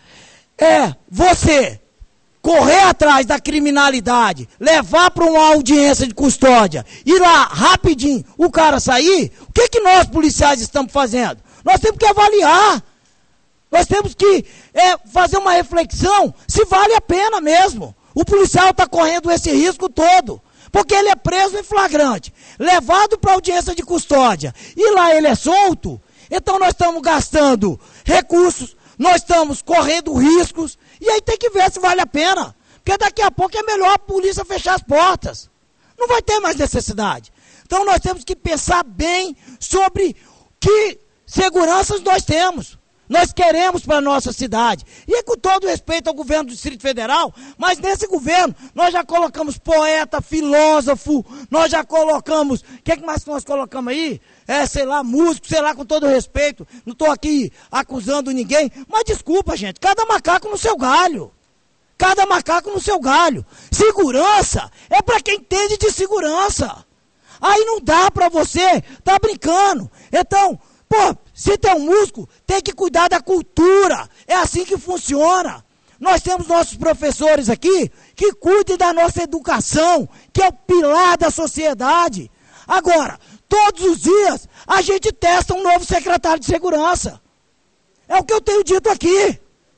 é você correr atrás da criminalidade, levar para uma audiência de custódia, ir lá rapidinho, o cara sair, o que, que nós policiais estamos fazendo? Nós temos que avaliar, nós temos que é, fazer uma reflexão se vale a pena mesmo. O policial está correndo esse risco todo, porque ele é preso em flagrante, levado para audiência de custódia, e lá ele é solto, então nós estamos gastando recursos, nós estamos correndo riscos, e aí tem que ver se vale a pena. Porque daqui a pouco é melhor a polícia fechar as portas. Não vai ter mais necessidade. Então nós temos que pensar bem sobre que seguranças nós temos. Nós queremos para a nossa cidade. E é com todo respeito ao governo do Distrito Federal, mas nesse governo nós já colocamos poeta, filósofo, nós já colocamos, o que, é que mais nós colocamos aí? É, sei lá, músico, sei lá, com todo respeito, não estou aqui acusando ninguém, mas desculpa, gente, cada macaco no seu galho. Cada macaco no seu galho. Segurança é para quem entende de segurança. Aí não dá para você, tá brincando. Então, pô, se tem um músico, tem que cuidar da cultura. É assim que funciona. Nós temos nossos professores aqui que cuidem da nossa educação, que é o pilar da sociedade. Agora, todos os dias, a gente testa um novo secretário de segurança. É o que eu tenho dito aqui.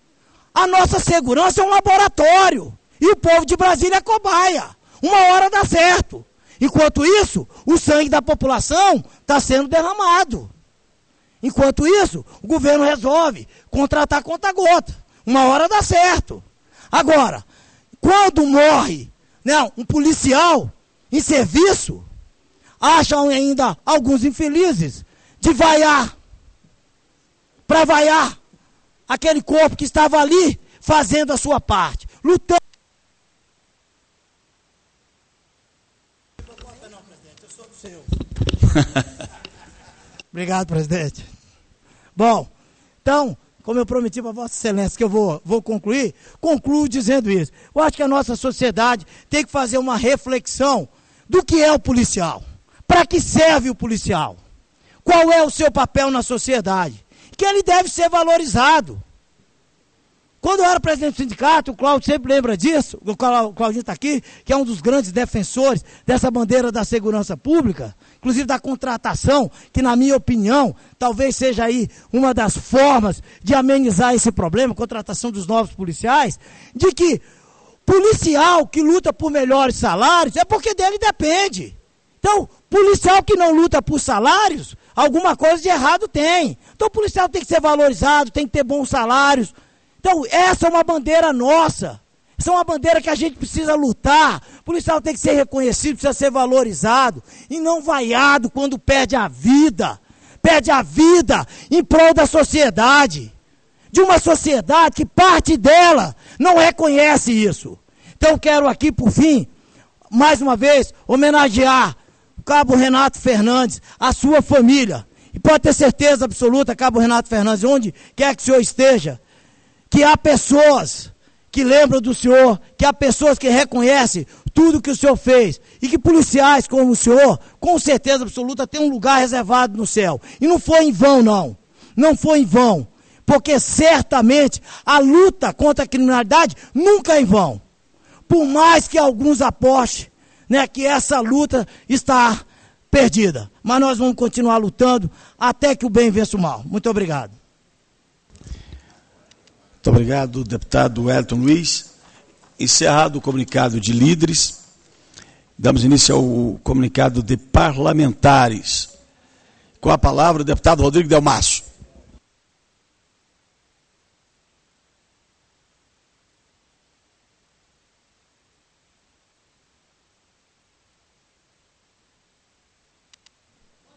A nossa segurança é um laboratório. E o povo de Brasília é cobaia. Uma hora dá certo. Enquanto isso, o sangue da população está sendo derramado. Enquanto isso, o governo resolve contratar conta-gota. Uma hora dá certo. Agora, quando morre, né, um policial em serviço, acham ainda alguns infelizes de vaiar, para vaiar aquele corpo que estava ali fazendo a sua parte, lutando. Obrigado, presidente. Bom, então, como eu prometi para Vossa Excelência que eu vou, vou concluir, concluo dizendo isso. Eu acho que a nossa sociedade tem que fazer uma reflexão do que é o policial. Para que serve o policial? Qual é o seu papel na sociedade? Que ele deve ser valorizado. Quando eu era presidente do sindicato, o Cláudio sempre lembra disso, o Claudinho está aqui, que é um dos grandes defensores dessa bandeira da segurança pública, inclusive da contratação, que na minha opinião, talvez seja aí uma das formas de amenizar esse problema, contratação dos novos policiais, de que policial que luta por melhores salários é porque dele depende. Então, policial que não luta por salários, alguma coisa de errado tem. Então, o policial tem que ser valorizado, tem que ter bons salários. Então, essa é uma bandeira nossa. Essa é uma bandeira que a gente precisa lutar. O policial tem que ser reconhecido, precisa ser valorizado. E não vaiado quando perde a vida. Perde a vida em prol da sociedade. De uma sociedade que parte dela não reconhece isso. Então, quero aqui, por fim, mais uma vez, homenagear o Cabo Renato Fernandes, a sua família. E pode ter certeza absoluta, Cabo Renato Fernandes, onde quer que o senhor esteja, que há pessoas que lembram do senhor, que há pessoas que reconhecem tudo que o senhor fez, e que policiais como o senhor, com certeza absoluta, tem um lugar reservado no céu. E não foi em vão, não. Não foi em vão. Porque certamente a luta contra a criminalidade nunca é em vão. Por mais que alguns apostem, né, que essa luta está perdida. Mas nós vamos continuar lutando até que o bem vença o mal. Muito obrigado. Muito obrigado, deputado Wellington Luiz. Encerrado o comunicado de líderes, damos início ao comunicado de parlamentares. Com a palavra, o deputado Rodrigo Delmasso.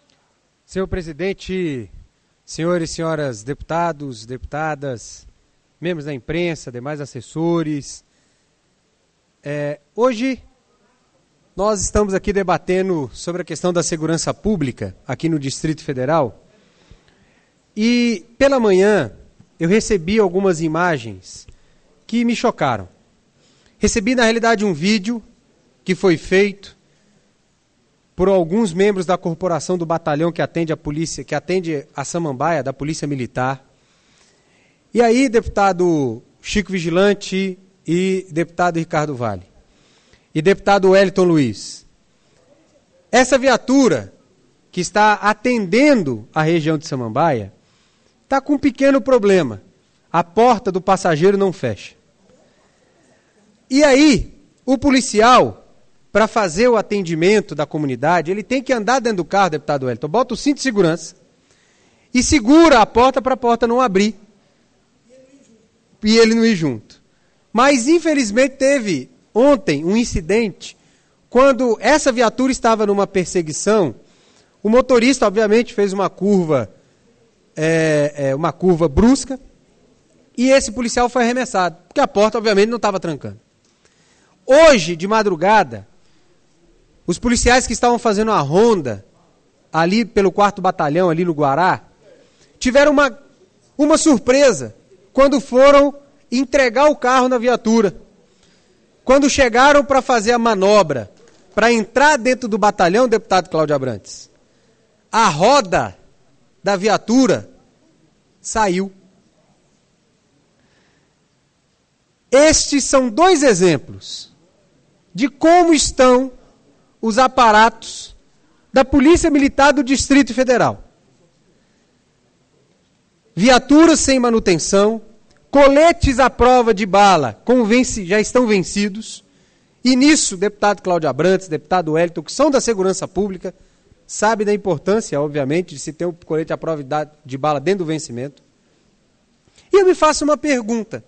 Senhor presidente, senhores e senhoras deputados, deputadas, membros da imprensa, demais assessores. É, hoje nós estamos aqui debatendo sobre a questão da segurança pública aqui no Distrito Federal. E pela manhã eu recebi algumas imagens que me chocaram. Recebi, na realidade, um vídeo que foi feito por alguns membros da corporação do batalhão que atende a polícia, que atende a Samambaia, da Polícia Militar. E aí, deputado Chico Vigilante e deputado Ricardo Vale, e deputado Wellington Luiz, essa viatura que está atendendo a região de Samambaia está com um pequeno problema. A porta do passageiro não fecha. E aí, o policial, para fazer o atendimento da comunidade, ele tem que andar dentro do carro, deputado Wellington, bota o cinto de segurança e segura a porta para a porta não abrir. E ele não ir junto. Mas, infelizmente, teve ontem um incidente, quando essa viatura estava numa perseguição, o motorista, obviamente, fez uma curva, é, é, uma curva brusca, e esse policial foi arremessado, porque a porta, obviamente, não estava trancando. Hoje, de madrugada, os policiais que estavam fazendo a ronda, ali pelo quarto batalhão, ali no Guará, tiveram uma, uma surpresa, quando foram entregar o carro na viatura. Quando chegaram para fazer a manobra, para entrar dentro do batalhão, deputado Cláudio Abrantes, a roda da viatura saiu. Estes são dois exemplos de como estão os aparatos da Polícia Militar do Distrito Federal. Viaturas sem manutenção, coletes à prova de bala com venci, já estão vencidos, e nisso, deputado Cláudio Abrantes, deputado Wellington, que são da segurança pública, sabe da importância, obviamente, de se ter um colete à prova de bala dentro do vencimento. E eu me faço uma pergunta.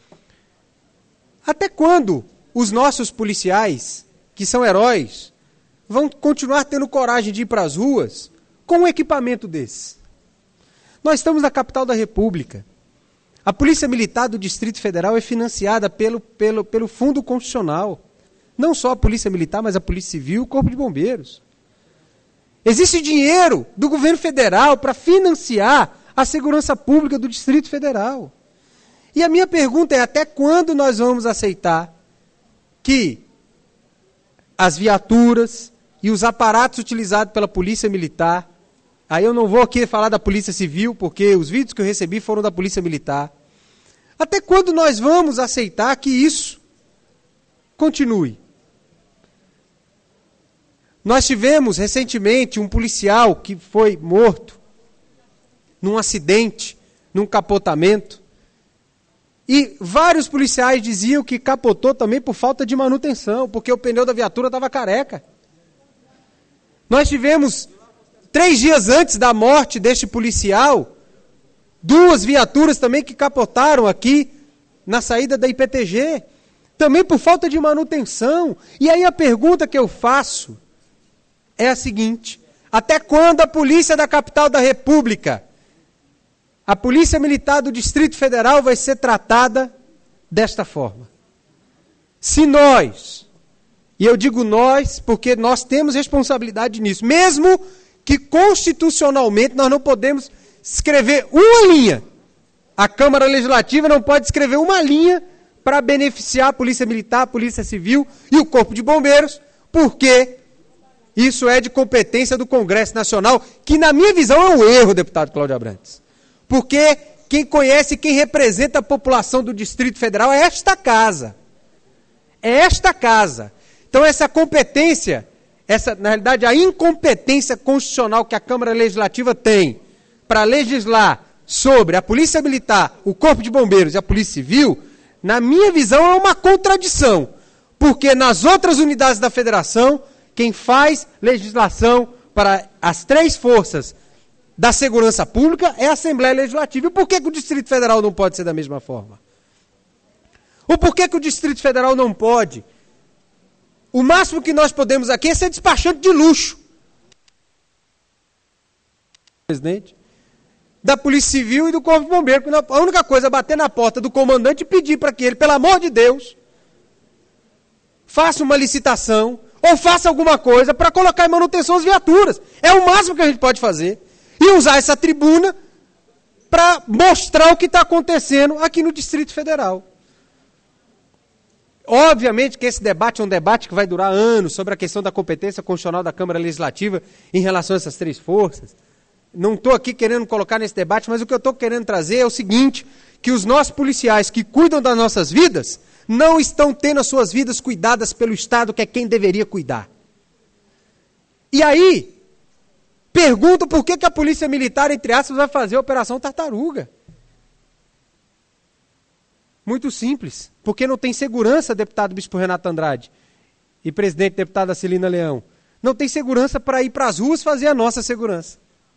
Até quando os nossos policiais, que são heróis, vão continuar tendo coragem de ir para as ruas com um equipamento desse? Nós estamos na capital da República. A Polícia Militar do Distrito Federal é financiada pelo, pelo, pelo Fundo Constitucional. Não só a Polícia Militar, mas a Polícia Civil e o Corpo de Bombeiros. Existe dinheiro do governo federal para financiar a segurança pública do Distrito Federal. E a minha pergunta é, até quando nós vamos aceitar que as viaturas e os aparatos utilizados pela Polícia Militar, aí eu não vou aqui falar da Polícia Civil, porque os vídeos que eu recebi foram da Polícia Militar, até quando nós vamos aceitar que isso continue? Nós tivemos recentemente um policial que foi morto num acidente, num capotamento, e vários policiais diziam que capotou também por falta de manutenção, porque o pneu da viatura estava careca. Nós tivemos, três dias antes da morte deste policial, duas viaturas também que capotaram aqui na saída da I P T G, também por falta de manutenção. E aí a pergunta que eu faço é a seguinte: até quando a polícia da capital da República, a Polícia Militar do Distrito Federal, vai ser tratada desta forma? Se nós, e eu digo nós porque nós temos responsabilidade nisso, mesmo que constitucionalmente nós não podemos escrever uma linha, a Câmara Legislativa não pode escrever uma linha para beneficiar a Polícia Militar, a Polícia Civil e o Corpo de Bombeiros, porque isso é de competência do Congresso Nacional, que na minha visão é um erro, deputado Cláudio Abrantes. Porque quem conhece, quem representa a população do Distrito Federal é esta casa. É esta casa. Então essa competência, essa, na realidade a incompetência constitucional que a Câmara Legislativa tem para legislar sobre a Polícia Militar, o Corpo de Bombeiros e a Polícia Civil, na minha visão é uma contradição. Porque nas outras unidades da Federação, quem faz legislação para as três forças da segurança pública é a Assembleia Legislativa. E por que, que o Distrito Federal não pode ser da mesma forma? Ou por que, que o Distrito Federal não pode? O máximo que nós podemos aqui é ser despachante de luxo. Presidente, da Polícia Civil e do Corpo de Bombeiro. A única coisa é bater na porta do comandante e pedir para que ele, pelo amor de Deus, faça uma licitação ou faça alguma coisa para colocar em manutenção as viaturas. É o máximo que a gente pode fazer. E usar essa tribuna para mostrar o que está acontecendo aqui no Distrito Federal. Obviamente que esse debate é um debate que vai durar anos sobre a questão da competência constitucional da Câmara Legislativa em relação a essas três forças. Não estou aqui querendo colocar nesse debate, mas o que eu estou querendo trazer é o seguinte, que os nossos policiais que cuidam das nossas vidas não estão tendo as suas vidas cuidadas pelo Estado, que é quem deveria cuidar. E aí, pergunto por que, que a Polícia Militar, entre aspas, vai fazer a Operação Tartaruga. Muito simples. Porque não tem segurança, deputado Bispo Renato Andrade e presidente deputada Celina Leão. Não tem segurança para ir para as ruas fazer a nossa segurança.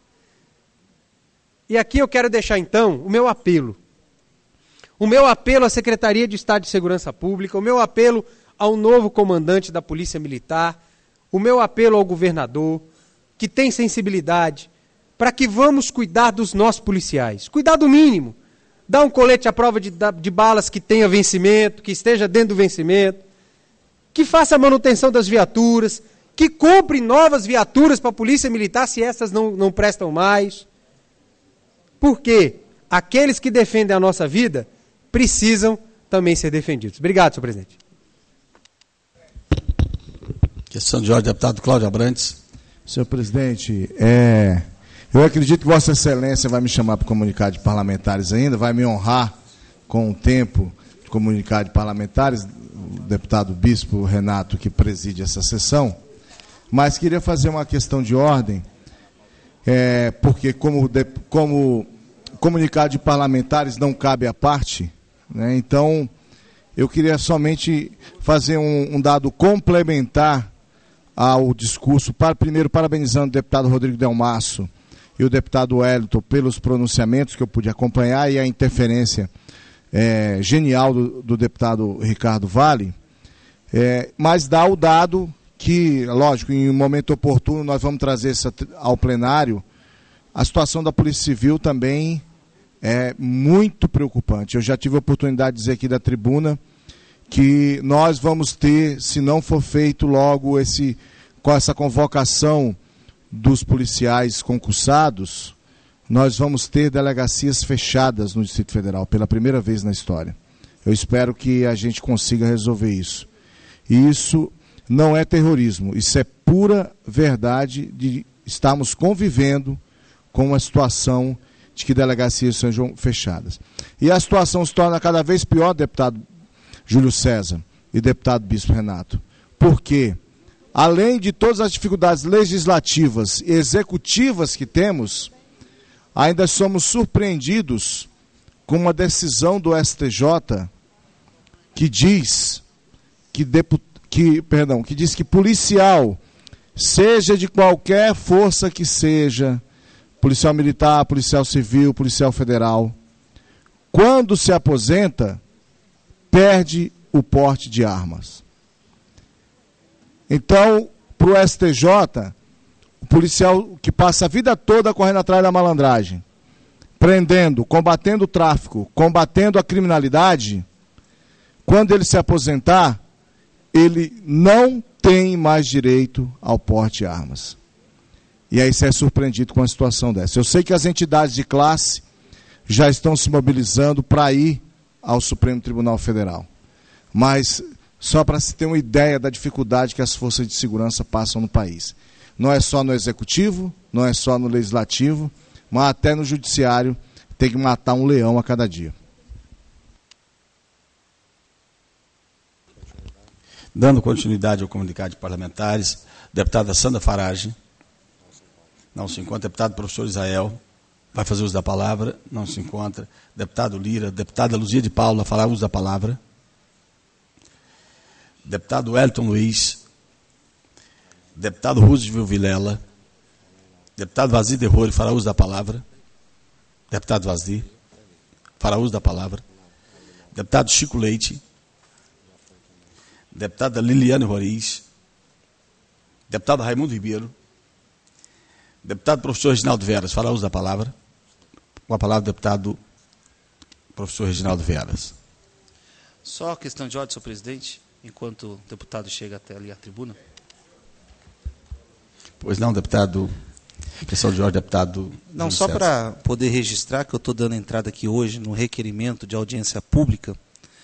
E aqui eu quero deixar, então, o meu apelo. O meu apelo à Secretaria de Estado de Segurança Pública, o meu apelo ao novo comandante da Polícia Militar, o meu apelo ao governador, que tem sensibilidade, para que vamos cuidar dos nossos policiais. Cuidado mínimo. Dar um colete à prova de, de balas que tenha vencimento, que esteja dentro do vencimento, que faça a manutenção das viaturas, que compre novas viaturas para a Polícia Militar se essas não, não prestam mais. Porque aqueles que defendem a nossa vida precisam também ser defendidos. Obrigado, senhor presidente. Questão de ordem, deputado Cláudio Abrantes. Senhor presidente, é, eu acredito que Vossa Excelência vai me chamar para comunicar de parlamentares ainda, vai me honrar com o tempo de comunicar de parlamentares, o deputado Bispo Renato, que preside essa sessão, mas queria fazer uma questão de ordem, é, porque como, de, como comunicado de parlamentares não cabe à parte, né, então eu queria somente fazer um, um dado complementar ao discurso, para, primeiro parabenizando o deputado Rodrigo Delmasso e o deputado Wellington pelos pronunciamentos que eu pude acompanhar e a interferência é, genial do, do deputado Ricardo Vale, é, mas dá o dado que, lógico, em um momento oportuno nós vamos trazer essa, ao plenário, a situação da Polícia Civil também é muito preocupante. Eu já tive a oportunidade de dizer aqui da tribuna que nós vamos ter, se não for feito logo esse, com essa convocação dos policiais concursados, nós vamos ter delegacias fechadas no Distrito Federal, pela primeira vez na história. Eu espero que a gente consiga resolver isso. E isso não é terrorismo, isso é pura verdade de estarmos convivendo com uma situação de que delegacias sejam fechadas. E a situação se torna cada vez pior, deputado Júlio César e deputado Bispo Renato, porque, além de todas as dificuldades legislativas e executivas que temos, ainda somos surpreendidos com uma decisão do S T J que diz que, depu que, perdão, que diz que policial, seja de qualquer força que seja, policial militar, policial civil, policial federal, quando se aposenta, perde o porte de armas. Então, para o S T J, o policial que passa a vida toda correndo atrás da malandragem, prendendo, combatendo o tráfico, combatendo a criminalidade, quando ele se aposentar, ele não tem mais direito ao porte de armas. E aí você é surpreendido com uma situação dessa. Eu sei que as entidades de classe já estão se mobilizando para ir ao Supremo Tribunal Federal. Mas, só para se ter uma ideia da dificuldade que as forças de segurança passam no país. Não é só no Executivo, não é só no Legislativo, mas até no Judiciário tem que matar um leão a cada dia. Dando continuidade ao comunicado de parlamentares, deputada Sandra Farage. Não se encontra. Deputado professor Israel. Vai fazer uso da palavra, não se encontra. Deputado Lira, deputada Luzia de Paula, fará uso da palavra. Deputado Wellington Luiz, deputado Roosevelt Vilela, deputado Vazir Derrore, fará uso da palavra. Deputado Vazir, fará uso da palavra. Deputado Chico Leite, deputada Liliane Roriz, deputado Raimundo Ribeiro, deputado professor Reginaldo Veras, fará uso da palavra. Com a palavra o deputado professor Reginaldo Veras. Só questão de ordem, senhor presidente, enquanto o deputado chega até ali à tribuna. Pois não, deputado. Questão de ordem, deputado. Não, só para poder registrar que eu estou dando entrada aqui hoje no requerimento de audiência pública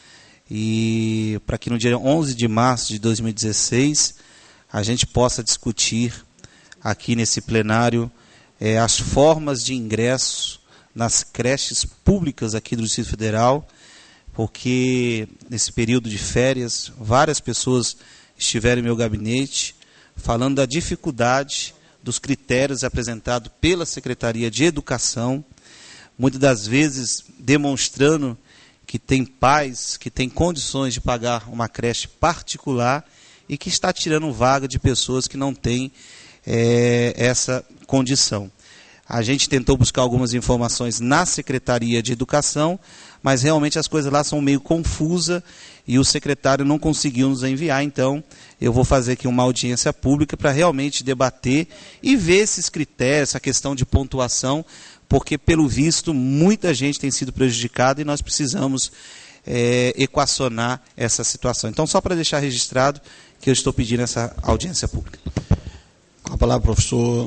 e para que no dia onze de março de dois mil e dezesseis a gente possa discutir aqui nesse plenário é, as formas de ingresso nas creches públicas aqui do Distrito Federal, porque nesse período de férias várias pessoas estiveram em meu gabinete falando da dificuldade dos critérios apresentados pela Secretaria de Educação, muitas das vezes demonstrando que tem pais que têm condições de pagar uma creche particular e que está tirando vaga de pessoas que não têm é, essa condição. A gente tentou buscar algumas informações na Secretaria de Educação, mas realmente as coisas lá são meio confusas e o secretário não conseguiu nos enviar, então eu vou fazer aqui uma audiência pública para realmente debater e ver esses critérios, essa questão de pontuação, porque pelo visto muita gente tem sido prejudicada e nós precisamos é, equacionar essa situação. Então só para deixar registrado que eu estou pedindo essa audiência pública. Com a palavra o professor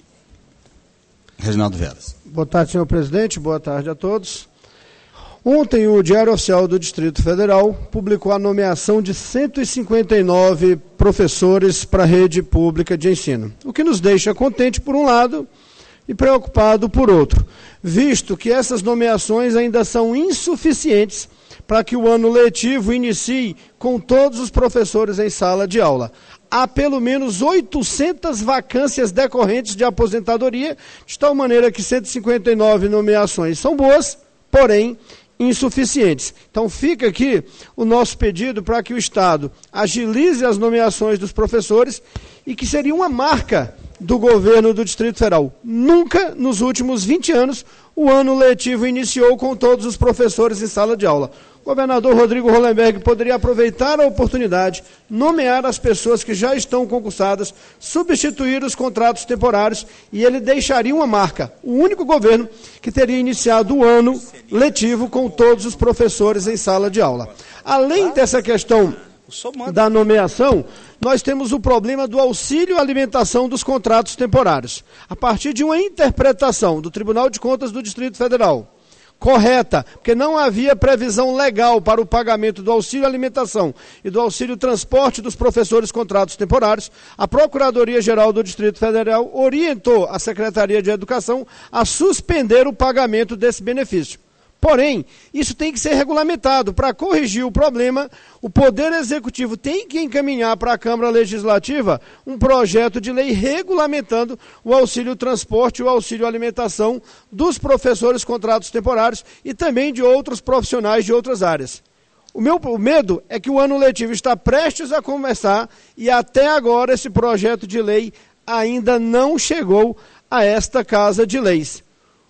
Reginaldo Veras. Boa tarde, senhor presidente. Boa tarde a todos. Ontem, o Diário Oficial do Distrito Federal publicou a nomeação de cento e cinquenta e nove professores para a rede pública de ensino, o que nos deixa contente por um lado e preocupado por outro, visto que essas nomeações ainda são insuficientes para que o ano letivo inicie com todos os professores em sala de aula. Há pelo menos oitocentas vacâncias decorrentes de aposentadoria, de tal maneira que cento e cinquenta e nove nomeações são boas, porém insuficientes. Então fica aqui o nosso pedido para que o Estado agilize as nomeações dos professores e que seria uma marca do governo do Distrito Federal. Nunca, nos últimos vinte anos, o ano letivo iniciou com todos os professores em sala de aula. O governador Rodrigo Hollenberg poderia aproveitar a oportunidade, nomear as pessoas que já estão concursadas, substituir os contratos temporários e ele deixaria uma marca. O único governo que teria iniciado o ano letivo com todos os professores em sala de aula. Além dessa questão da nomeação, nós temos o problema do auxílio alimentação dos contratos temporários. A partir de uma interpretação do Tribunal de Contas do Distrito Federal, correta, porque não havia previsão legal para o pagamento do auxílio alimentação e do auxílio transporte dos professores contratos temporários, a Procuradoria-Geral do Distrito Federal orientou a Secretaria de Educação a suspender o pagamento desse benefício. Porém, isso tem que ser regulamentado. Para corrigir o problema, o Poder Executivo tem que encaminhar para a Câmara Legislativa um projeto de lei regulamentando o auxílio transporte e o auxílio alimentação dos professores contratos temporários e também de outros profissionais de outras áreas. O meu medo é que o ano letivo está prestes a começar e até agora esse projeto de lei ainda não chegou a esta Casa de Leis.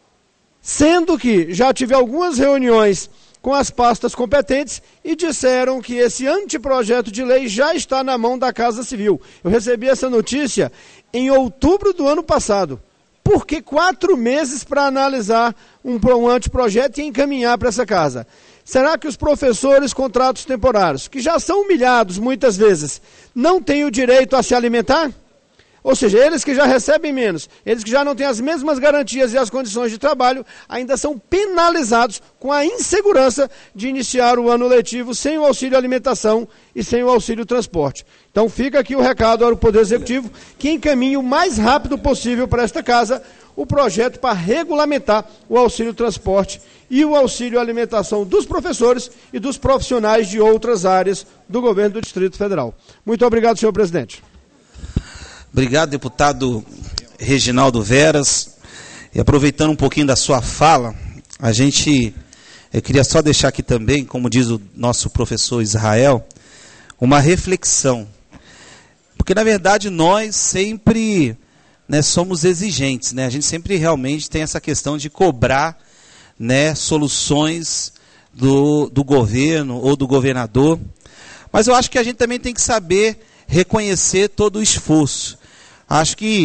Sendo que já tive algumas reuniões com as pastas competentes e disseram que esse anteprojeto de lei já está na mão da Casa Civil. Eu recebi essa notícia em outubro do ano passado. Por que quatro meses para analisar um, um anteprojeto e encaminhar para essa casa? Será que os professores contratos temporários, que já são humilhados muitas vezes, não têm o direito a se alimentar? Ou seja, eles que já recebem menos, eles que já não têm as mesmas garantias e as condições de trabalho, ainda são penalizados com a insegurança de iniciar o ano letivo sem o auxílio alimentação e sem o auxílio transporte. Então fica aqui o recado ao Poder Executivo, que encaminhe o mais rápido possível para esta casa o projeto para regulamentar o auxílio transporte e o auxílio alimentação dos professores e dos profissionais de outras áreas do governo do Distrito Federal. Muito obrigado, senhor presidente. Obrigado, deputado Reginaldo Veras. E aproveitando um pouquinho da sua fala, a gente, eu queria só deixar aqui também, como diz o nosso professor Israel, uma reflexão. Porque, na verdade, nós sempre, né, somos exigentes, né? A gente sempre realmente tem essa questão de cobrar, né, soluções do, do governo ou do governador. Mas eu acho que a gente também tem que saber reconhecer todo o esforço. Acho que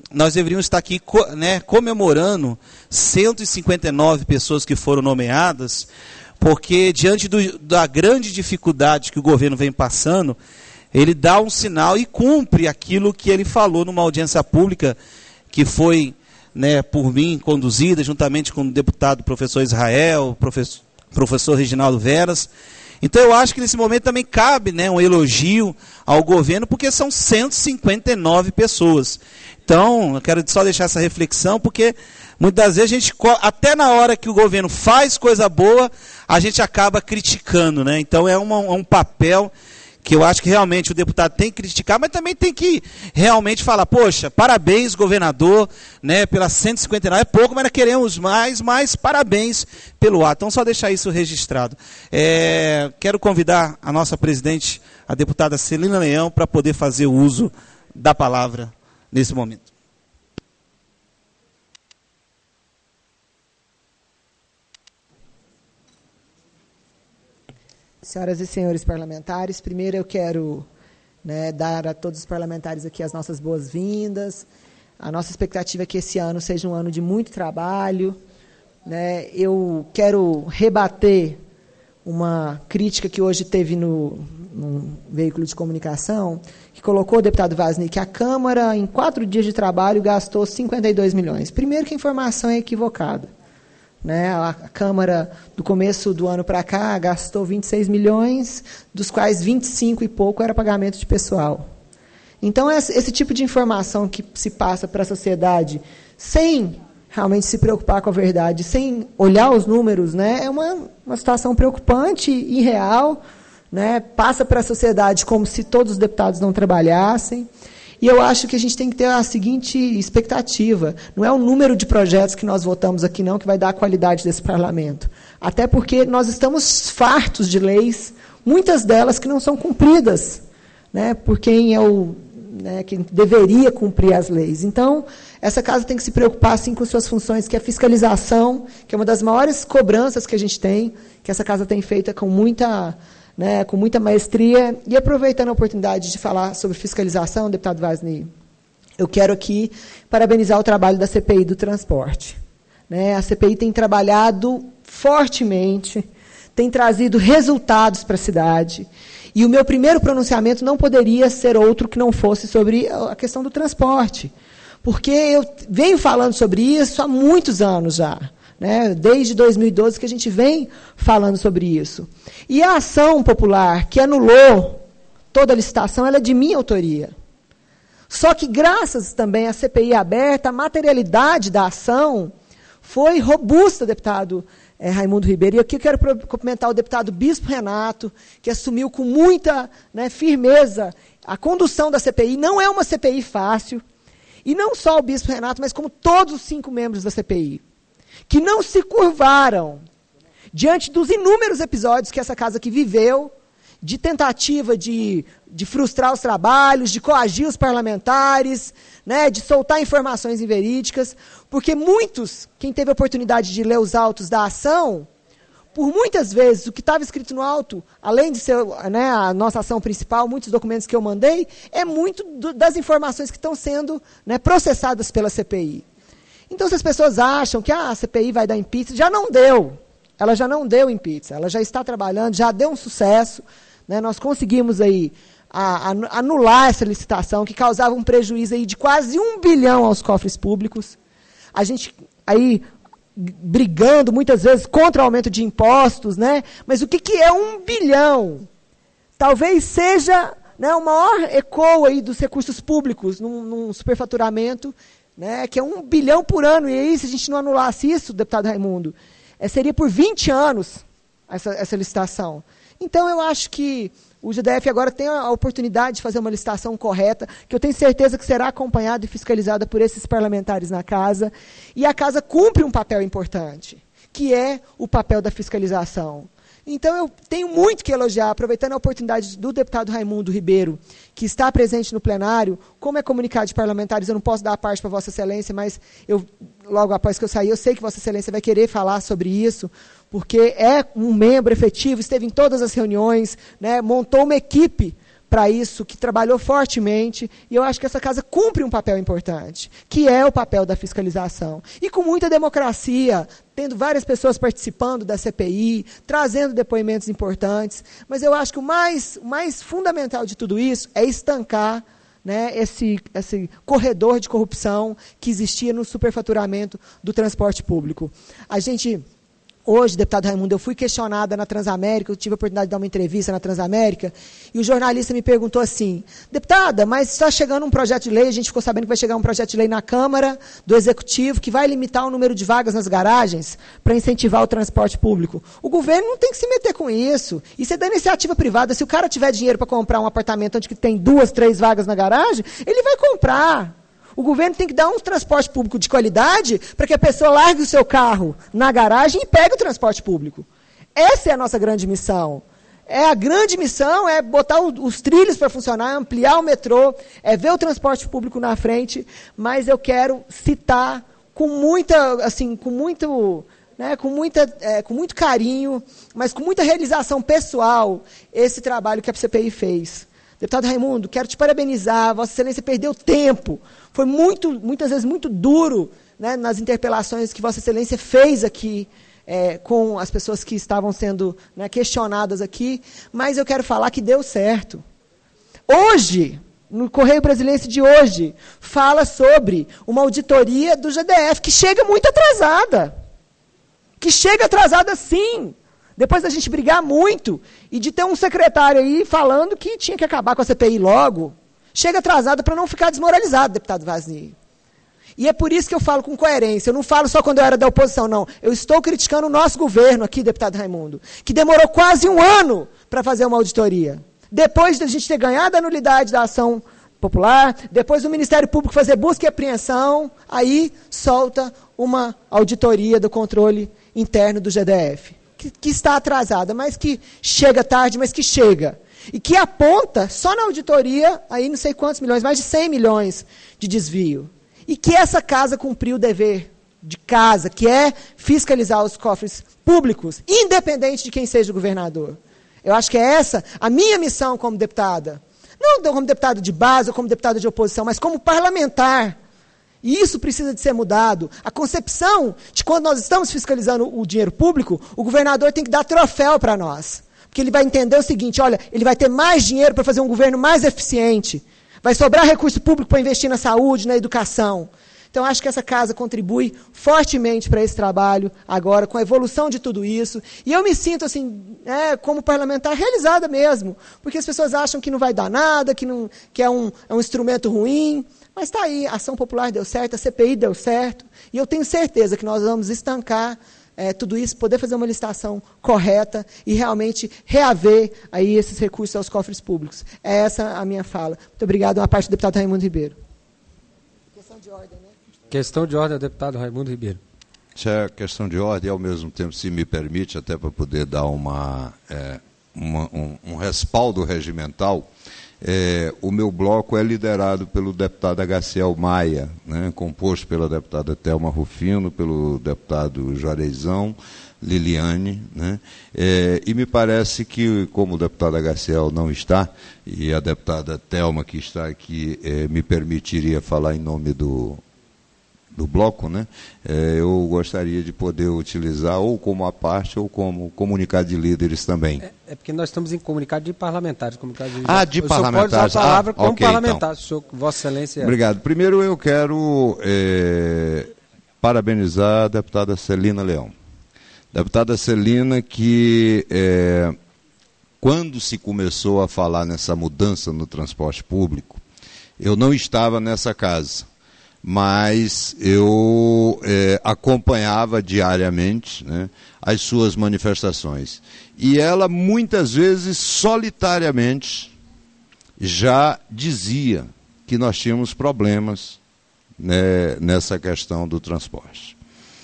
nós deveríamos estar aqui, né, comemorando cento e cinquenta e nove pessoas que foram nomeadas, porque diante do, da grande dificuldade que o governo vem passando, ele dá um sinal e cumpre aquilo que ele falou numa audiência pública, que foi, né, por mim conduzida, juntamente com o deputado professor Israel, professor, professor Reginaldo Veras. Então eu acho que nesse momento também cabe, né, um elogio ao governo, porque são cento e cinquenta e nove pessoas. Então, eu quero só deixar essa reflexão, porque muitas vezes a gente, até na hora que o governo faz coisa boa, a gente acaba criticando, né? Então é uma, um papel que eu acho que realmente o deputado tem que criticar, mas também tem que realmente falar, poxa, parabéns, governador, né, pelas cento e cinquenta e nove, é pouco, mas nós queremos mais, mas parabéns pelo ato. Então, só deixar isso registrado. É, quero convidar a nossa presidente, a deputada Celina Leão, para poder fazer o uso da palavra nesse momento. Senhoras e senhores parlamentares, primeiro eu quero, né, dar a todos os parlamentares aqui as nossas boas-vindas. A nossa expectativa é que esse ano seja um ano de muito trabalho, né? Eu quero rebater uma crítica que hoje teve no, num veículo de comunicação, que colocou o deputado Vasni que a Câmara, em quatro dias de trabalho, gastou cinquenta e dois milhões. Primeiro que a informação é equivocada. Né, a Câmara, do começo do ano para cá, gastou vinte e seis milhões, dos quais vinte e cinco e pouco era pagamento de pessoal. Então, esse tipo de informação que se passa para a sociedade, sem realmente se preocupar com a verdade, sem olhar os números, né, é uma, uma situação preocupante e irreal, né, passa para a sociedade como se todos os deputados não trabalhassem. E eu acho que a gente tem que ter a seguinte expectativa. Não é o número de projetos que nós votamos aqui, não, que vai dar a qualidade desse parlamento. Até porque nós estamos fartos de leis, muitas delas que não são cumpridas, né, por quem é o, né, quem deveria cumprir as leis. Então, essa casa tem que se preocupar, sim, com suas funções, que é a fiscalização, que é uma das maiores cobranças que a gente tem, que essa casa tem feita com muita... Né, com muita maestria. E aproveitando a oportunidade de falar sobre fiscalização, deputado Vasni, eu quero aqui parabenizar o trabalho da C P I do transporte. Né, a C P I tem trabalhado fortemente, tem trazido resultados para a cidade, e o meu primeiro pronunciamento não poderia ser outro que não fosse sobre a questão do transporte, porque eu venho falando sobre isso há muitos anos já. Né, desde dois mil e doze que a gente vem falando sobre isso. E a ação popular que anulou toda a licitação, ela é de minha autoria. Só que, graças também à C P I aberta, a materialidade da ação foi robusta, deputado é, Raimundo Ribeiro. E aqui eu quero cumprimentar o deputado Bispo Renato, que assumiu com muita, né, firmeza a condução da C P I. Não é uma C P I fácil. E não só o Bispo Renato, mas como todos os cinco membros da C P I, que não se curvaram diante dos inúmeros episódios que essa casa aqui viveu, de tentativa de, de frustrar os trabalhos, de coagir os parlamentares, né, de soltar informações inverídicas, porque muitos, quem teve a oportunidade de ler os autos da ação, por muitas vezes o que estava escrito no auto, além de ser, né, a nossa ação principal, muitos documentos que eu mandei, é muito do, das informações que estão sendo, né, processadas pela C P I. Então, se as pessoas acham que ah, a C P I vai dar impeachment, já não deu. Ela já não deu impeachment. Ela já está trabalhando, já deu um sucesso. Né, nós conseguimos aí a, a, anular essa licitação, que causava um prejuízo aí de quase um bilhão aos cofres públicos. A gente aí brigando muitas vezes contra o aumento de impostos, né? Mas o que, que é um bilhão? Talvez seja, né, o maior ecoa aí dos recursos públicos num, num superfaturamento, né, que é um bilhão por ano. E aí, se a gente não anulasse isso, deputado Raimundo, é, seria por vinte anos essa, essa licitação. Então, eu acho que o G D F agora tem a oportunidade de fazer uma licitação correta, que eu tenho certeza que será acompanhada e fiscalizada por esses parlamentares na casa. E a casa cumpre um papel importante, que é o papel da fiscalização. Então, eu tenho muito que elogiar, aproveitando a oportunidade do deputado Raimundo Ribeiro, que está presente no plenário. Como é comunicado de parlamentares, eu não posso dar a parte para Vossa Excelência, mas eu, logo após que eu sair, eu sei que Vossa Excelência vai querer falar sobre isso, porque é um membro efetivo, esteve em todas as reuniões, né, montou uma equipe para isso, que trabalhou fortemente, e eu acho que essa casa cumpre um papel importante, que é o papel da fiscalização. E com muita democracia, tendo várias pessoas participando da C P I, trazendo depoimentos importantes, mas eu acho que o mais, o mais fundamental de tudo isso é estancar, né, esse, esse corredor de corrupção que existia no superfaturamento do transporte público. A gente... Hoje, deputado Raimundo, eu fui questionada na Transamérica, eu tive a oportunidade de dar uma entrevista na Transamérica, e o jornalista me perguntou assim, deputada, mas está chegando um projeto de lei, a gente ficou sabendo que vai chegar um projeto de lei na Câmara do Executivo, que vai limitar o número de vagas nas garagens para incentivar o transporte público. O governo não tem que se meter com isso. Isso é da iniciativa privada. Se o cara tiver dinheiro para comprar um apartamento onde tem duas, três vagas na garagem, ele vai comprar. O governo tem que dar um transporte público de qualidade para que a pessoa largue o seu carro na garagem e pegue o transporte público. Essa é a nossa grande missão. É a grande missão é botar o, os trilhos para funcionar, ampliar o metrô, é ver o transporte público na frente, mas eu quero citar com muita, assim, com muito, né, com muita, é, com muito carinho, mas com muita realização pessoal, esse trabalho que a C P I fez. Deputado Raimundo, quero te parabenizar, Vossa Excelência perdeu tempo, foi muito, muitas vezes muito duro, né, nas interpelações que Vossa Excelência fez aqui, é, com as pessoas que estavam sendo, né, questionadas aqui, mas eu quero falar que deu certo. Hoje, no Correio Brasiliense de hoje, fala sobre uma auditoria do G D F, que chega muito atrasada, que chega atrasada sim, depois da gente brigar muito, e de ter um secretário aí falando que tinha que acabar com a C P I logo, chega atrasado para não ficar desmoralizado, deputado Vazny. E é por isso que eu falo com coerência, eu não falo só quando eu era da oposição, não. Eu estou criticando o nosso governo aqui, deputado Raimundo, que demorou quase um ano para fazer uma auditoria. Depois da gente ter ganhado a nulidade da ação popular, depois do Ministério Público fazer busca e apreensão, aí solta uma auditoria do controle interno do G D F. Que, que está atrasada, mas que chega tarde, mas que chega. E que aponta, só na auditoria, aí não sei quantos milhões, mais de cem milhões de desvio. E que essa casa cumpriu o dever de casa, que é fiscalizar os cofres públicos, independente de quem seja o governador. Eu acho que é essa a minha missão como deputada. Não como deputado de base ou como deputado de oposição, mas como parlamentar. E isso precisa de ser mudado. A concepção de quando nós estamos fiscalizando o dinheiro público, o governador tem que dar troféu para nós. Porque ele vai entender o seguinte, olha, ele vai ter mais dinheiro para fazer um governo mais eficiente. Vai sobrar recurso público para investir na saúde, na educação. Então, acho que essa casa contribui fortemente para esse trabalho agora, com a evolução de tudo isso. E eu me sinto, assim, é, como parlamentar, realizada mesmo. Porque as pessoas acham que não vai dar nada, que, não, que é, um, é um instrumento ruim. Mas está aí, a ação popular deu certo, a C P I deu certo, e eu tenho certeza que nós vamos estancar é, tudo isso, poder fazer uma licitação correta e realmente reaver aí esses recursos aos cofres públicos. É essa a minha fala. Muito obrigado, uma parte do deputado Raimundo Ribeiro. Questão de ordem, né? Questão de ordem, deputado Raimundo Ribeiro. Isso é questão de ordem, ao mesmo tempo, se me permite, até para poder dar uma, é, uma, um, um respaldo regimental. É, o meu bloco é liderado pelo deputado Agaciel Maia, né, composto pela deputada Thelma Rufino, pelo deputado Juarezão, Liliane, né, é, e me parece que, como o deputado Agaciel não está, e a deputada Thelma, que está aqui, é, me permitiria falar em nome do, do bloco, né, é, eu gostaria de poder utilizar ou como a parte ou como comunicado de líderes também. É, é porque nós estamos em comunicado de parlamentares. Comunicado de ah, de parlamentares. Pode usar a palavra ah, como okay, parlamentar, então. senhor, Vossa Excelência. Obrigado. Primeiro eu quero é, parabenizar a deputada Celina Leão. Deputada Celina que, é, quando se começou a falar nessa mudança no transporte público, eu não estava nessa casa, mas eu é, acompanhava diariamente, né, as suas manifestações. E ela, muitas vezes, solitariamente, já dizia que nós tínhamos problemas, né, nessa questão do transporte.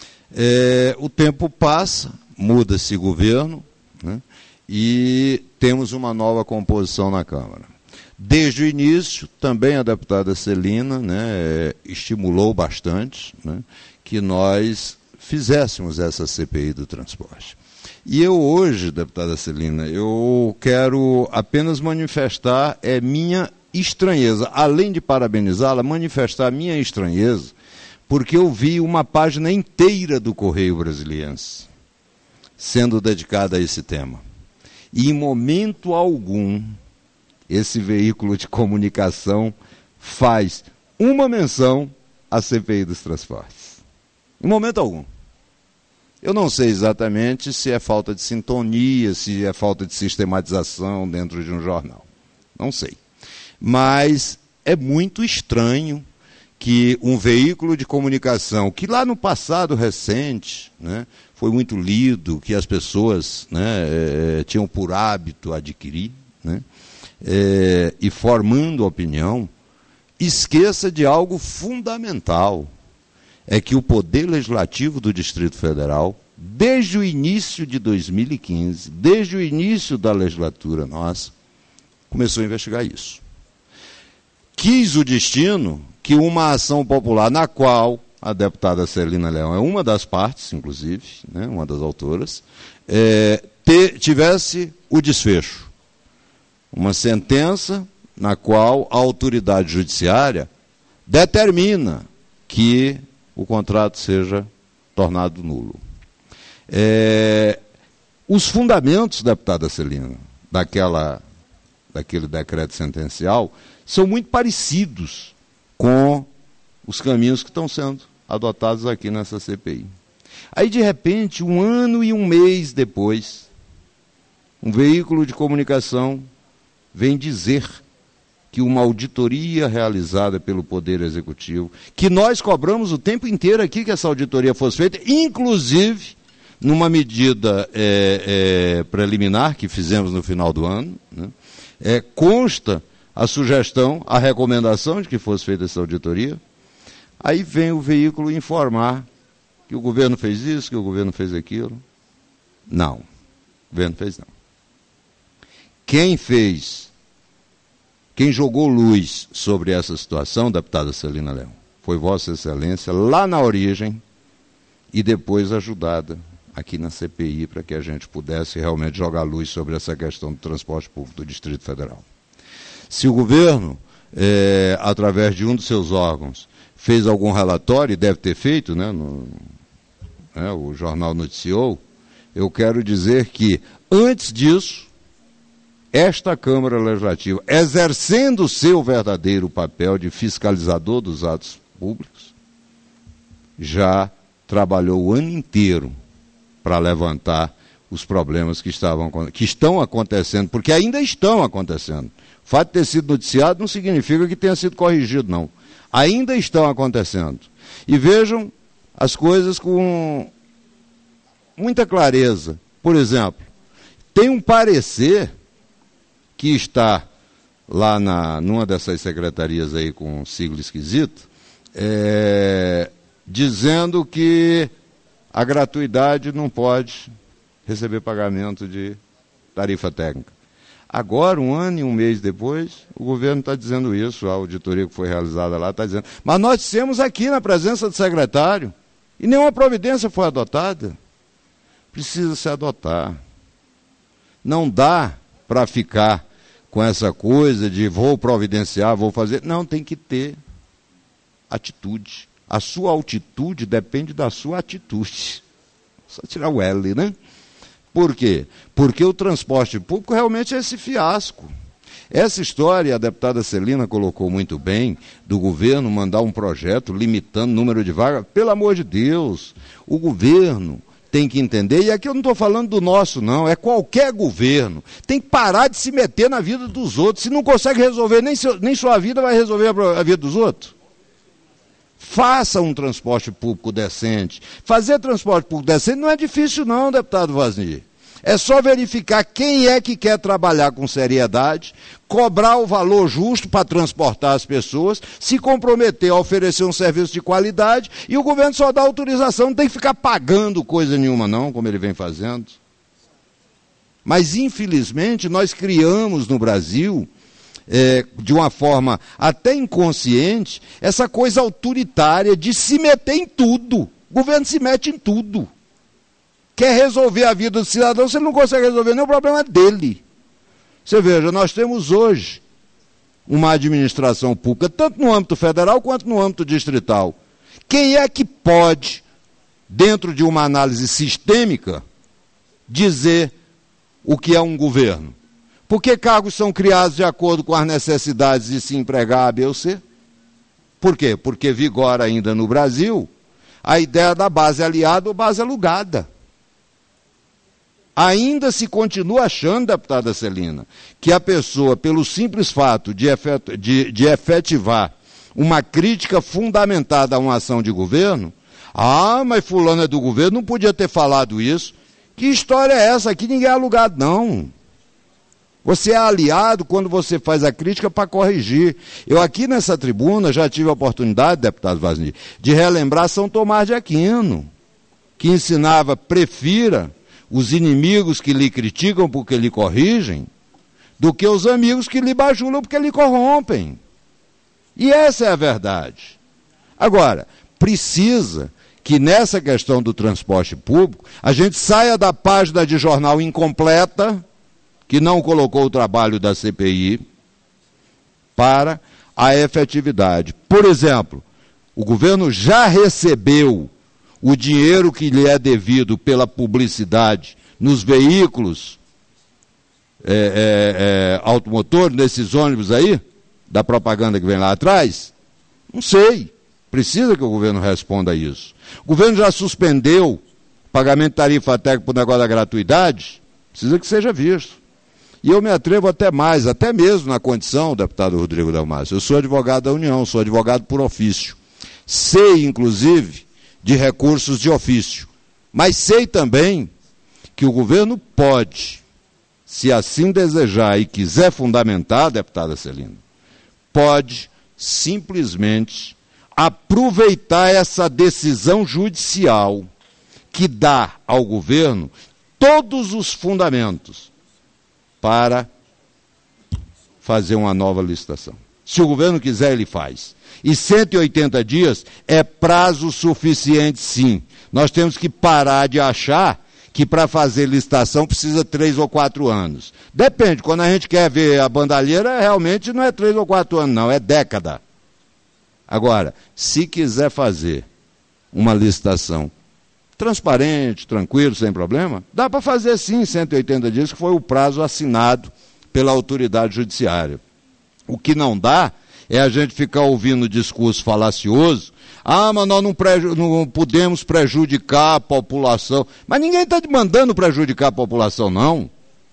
É, o tempo passa, muda-se governo, né, e temos uma nova composição na Câmara. Desde o início, também a deputada Celina, né, estimulou bastante, né, que nós fizéssemos essa C P I do transporte. E eu hoje, deputada Celina, eu quero apenas manifestar é, minha estranheza, além de parabenizá-la, manifestar minha estranheza, porque eu vi uma página inteira do Correio Brasiliense sendo dedicada a esse tema. E em momento algum, esse veículo de comunicação faz uma menção à C P I dos transportes. Em momento algum. Eu não sei exatamente se é falta de sintonia, se é falta de sistematização dentro de um jornal. Não sei. Mas é muito estranho que um veículo de comunicação, que lá no passado recente, né, foi muito lido, que as pessoas, né, é, tinham por hábito adquirir, né, é, e formando opinião, esqueça de algo fundamental. É que o Poder Legislativo do Distrito Federal, desde o início de dois mil e quinze, desde o início da legislatura nossa, começou a investigar isso. Quis o destino que uma ação popular, na qual a deputada Celina Leão é uma das partes, inclusive, né, uma das autoras, é, te, tivesse o desfecho. Uma sentença na qual a autoridade judiciária determina que o contrato seja tornado nulo. É, os fundamentos, deputada Celina, daquela, daquele decreto sentencial, são muito parecidos com os caminhos que estão sendo adotados aqui nessa C P I. Aí, de repente, um ano e um mês depois, um veículo de comunicação vem dizer que uma auditoria realizada pelo Poder Executivo, que nós cobramos o tempo inteiro aqui que essa auditoria fosse feita, inclusive numa medida é, é, preliminar que fizemos no final do ano, né, é, consta a sugestão, a recomendação de que fosse feita essa auditoria. Aí vem o veículo informar que o governo fez isso, que o governo fez aquilo. Não, o governo fez não. Quem fez, quem jogou luz sobre essa situação, deputada Celina Leão, foi Vossa Excelência, lá na origem, e depois ajudada aqui na C P I, para que a gente pudesse realmente jogar luz sobre essa questão do transporte público do Distrito Federal. Se o governo, é, através de um dos seus órgãos, fez algum relatório, e deve ter feito, né, no, né, o jornal noticiou, eu quero dizer que, antes disso, esta Câmara Legislativa, exercendo o seu verdadeiro papel de fiscalizador dos atos públicos, já trabalhou o ano inteiro para levantar os problemas que, estavam, que estão acontecendo, porque ainda estão acontecendo. O fato de ter sido noticiado não significa que tenha sido corrigido, não. Ainda estão acontecendo. E vejam as coisas com muita clareza. Por exemplo, tem um parecer que está lá na, numa dessas secretarias aí com um sigla esquisito, é, dizendo que a gratuidade não pode receber pagamento de tarifa técnica. Agora, um ano e um mês depois, o governo está dizendo isso, a auditoria que foi realizada lá está dizendo. Mas nós dissemos aqui na presença do secretário, e nenhuma providência foi adotada. Precisa se adotar. Não dá para ficar com essa coisa de vou providenciar, vou fazer. Não, tem que ter atitude. A sua altitude depende da sua atitude. Só tirar o L, né? Por quê? Porque o transporte público realmente é esse fiasco. Essa história, a deputada Celina colocou muito bem, do governo mandar um projeto limitando o número de vagas. Pelo amor de Deus, o governo tem que entender, e aqui eu não estou falando do nosso, não, é qualquer governo, tem que parar de se meter na vida dos outros. Se não consegue resolver nem, seu, nem sua vida, vai resolver a, a vida dos outros. Faça um transporte público decente. Fazer transporte público decente não é difícil não, deputado Vasni. É só verificar quem é que quer trabalhar com seriedade, cobrar o valor justo para transportar as pessoas, se comprometer a oferecer um serviço de qualidade, e o governo só dá autorização, não tem que ficar pagando coisa nenhuma não, como ele vem fazendo. Mas, infelizmente, nós criamos no Brasil, É, de uma forma até inconsciente, essa coisa autoritária de se meter em tudo. O governo se mete em tudo. quer resolver a vida do cidadão, se ele não consegue resolver nenhum problema dele. Você veja, nós temos hoje uma administração pública, tanto no âmbito federal quanto no âmbito distrital. Quem é que pode, dentro de uma análise sistêmica, dizer o que é um governo? Porque cargos são criados de acordo com as necessidades de se empregar A, B ou C? Por quê? Porque vigora ainda no Brasil a ideia da base aliada ou base alugada. Ainda se continua achando, deputada Celina, que a pessoa, pelo simples fato de, efet de, de efetivar uma crítica fundamentada a uma ação de governo, ah, mas fulano é do governo, não podia ter falado isso. Que história é essa? Aqui ninguém é alugado, não. Você é aliado quando você faz a crítica para corrigir. Eu aqui nessa tribuna já tive a oportunidade, deputado Vasni, de relembrar São Tomás de Aquino, que ensinava: prefira os inimigos que lhe criticam porque lhe corrigem, do que os amigos que lhe bajulam porque lhe corrompem. E essa é a verdade. Agora, precisa que nessa questão do transporte público, a gente saia da página de jornal incompleta, que não colocou o trabalho da C P I, para a efetividade. Por exemplo, o governo já recebeu o dinheiro que lhe é devido pela publicidade nos veículos é, é, é, automotor, nesses ônibus aí, da propaganda que vem lá atrás? Não sei. Precisa que o governo responda a isso. O governo já suspendeu o pagamento de tarifa técnica por negócio da gratuidade? Precisa que seja visto. E eu me atrevo até mais, até mesmo na condição, deputado Rodrigo Dalmácio, eu sou advogado da União, sou advogado por ofício. Sei, inclusive, de recursos de ofício. Mas sei também que o governo pode, se assim desejar e quiser fundamentar, deputada Celina, pode simplesmente aproveitar essa decisão judicial que dá ao governo todos os fundamentos para fazer uma nova licitação. Se o governo quiser, ele faz. E cento e oitenta dias é prazo suficiente, sim. Nós temos que parar de achar que para fazer licitação precisa três ou quatro anos. Depende, quando a gente quer ver a bandalheira, realmente não é três ou quatro anos, não, é década. Agora, se quiser fazer uma licitação transparente, tranquilo, sem problema, dá para fazer sim cento e oitenta dias, que foi o prazo assinado pela autoridade judiciária. O que não dá é a gente ficar ouvindo discurso falacioso. Ah, mas nós não, preju não podemos prejudicar a população. Mas ninguém está mandando prejudicar a população, não.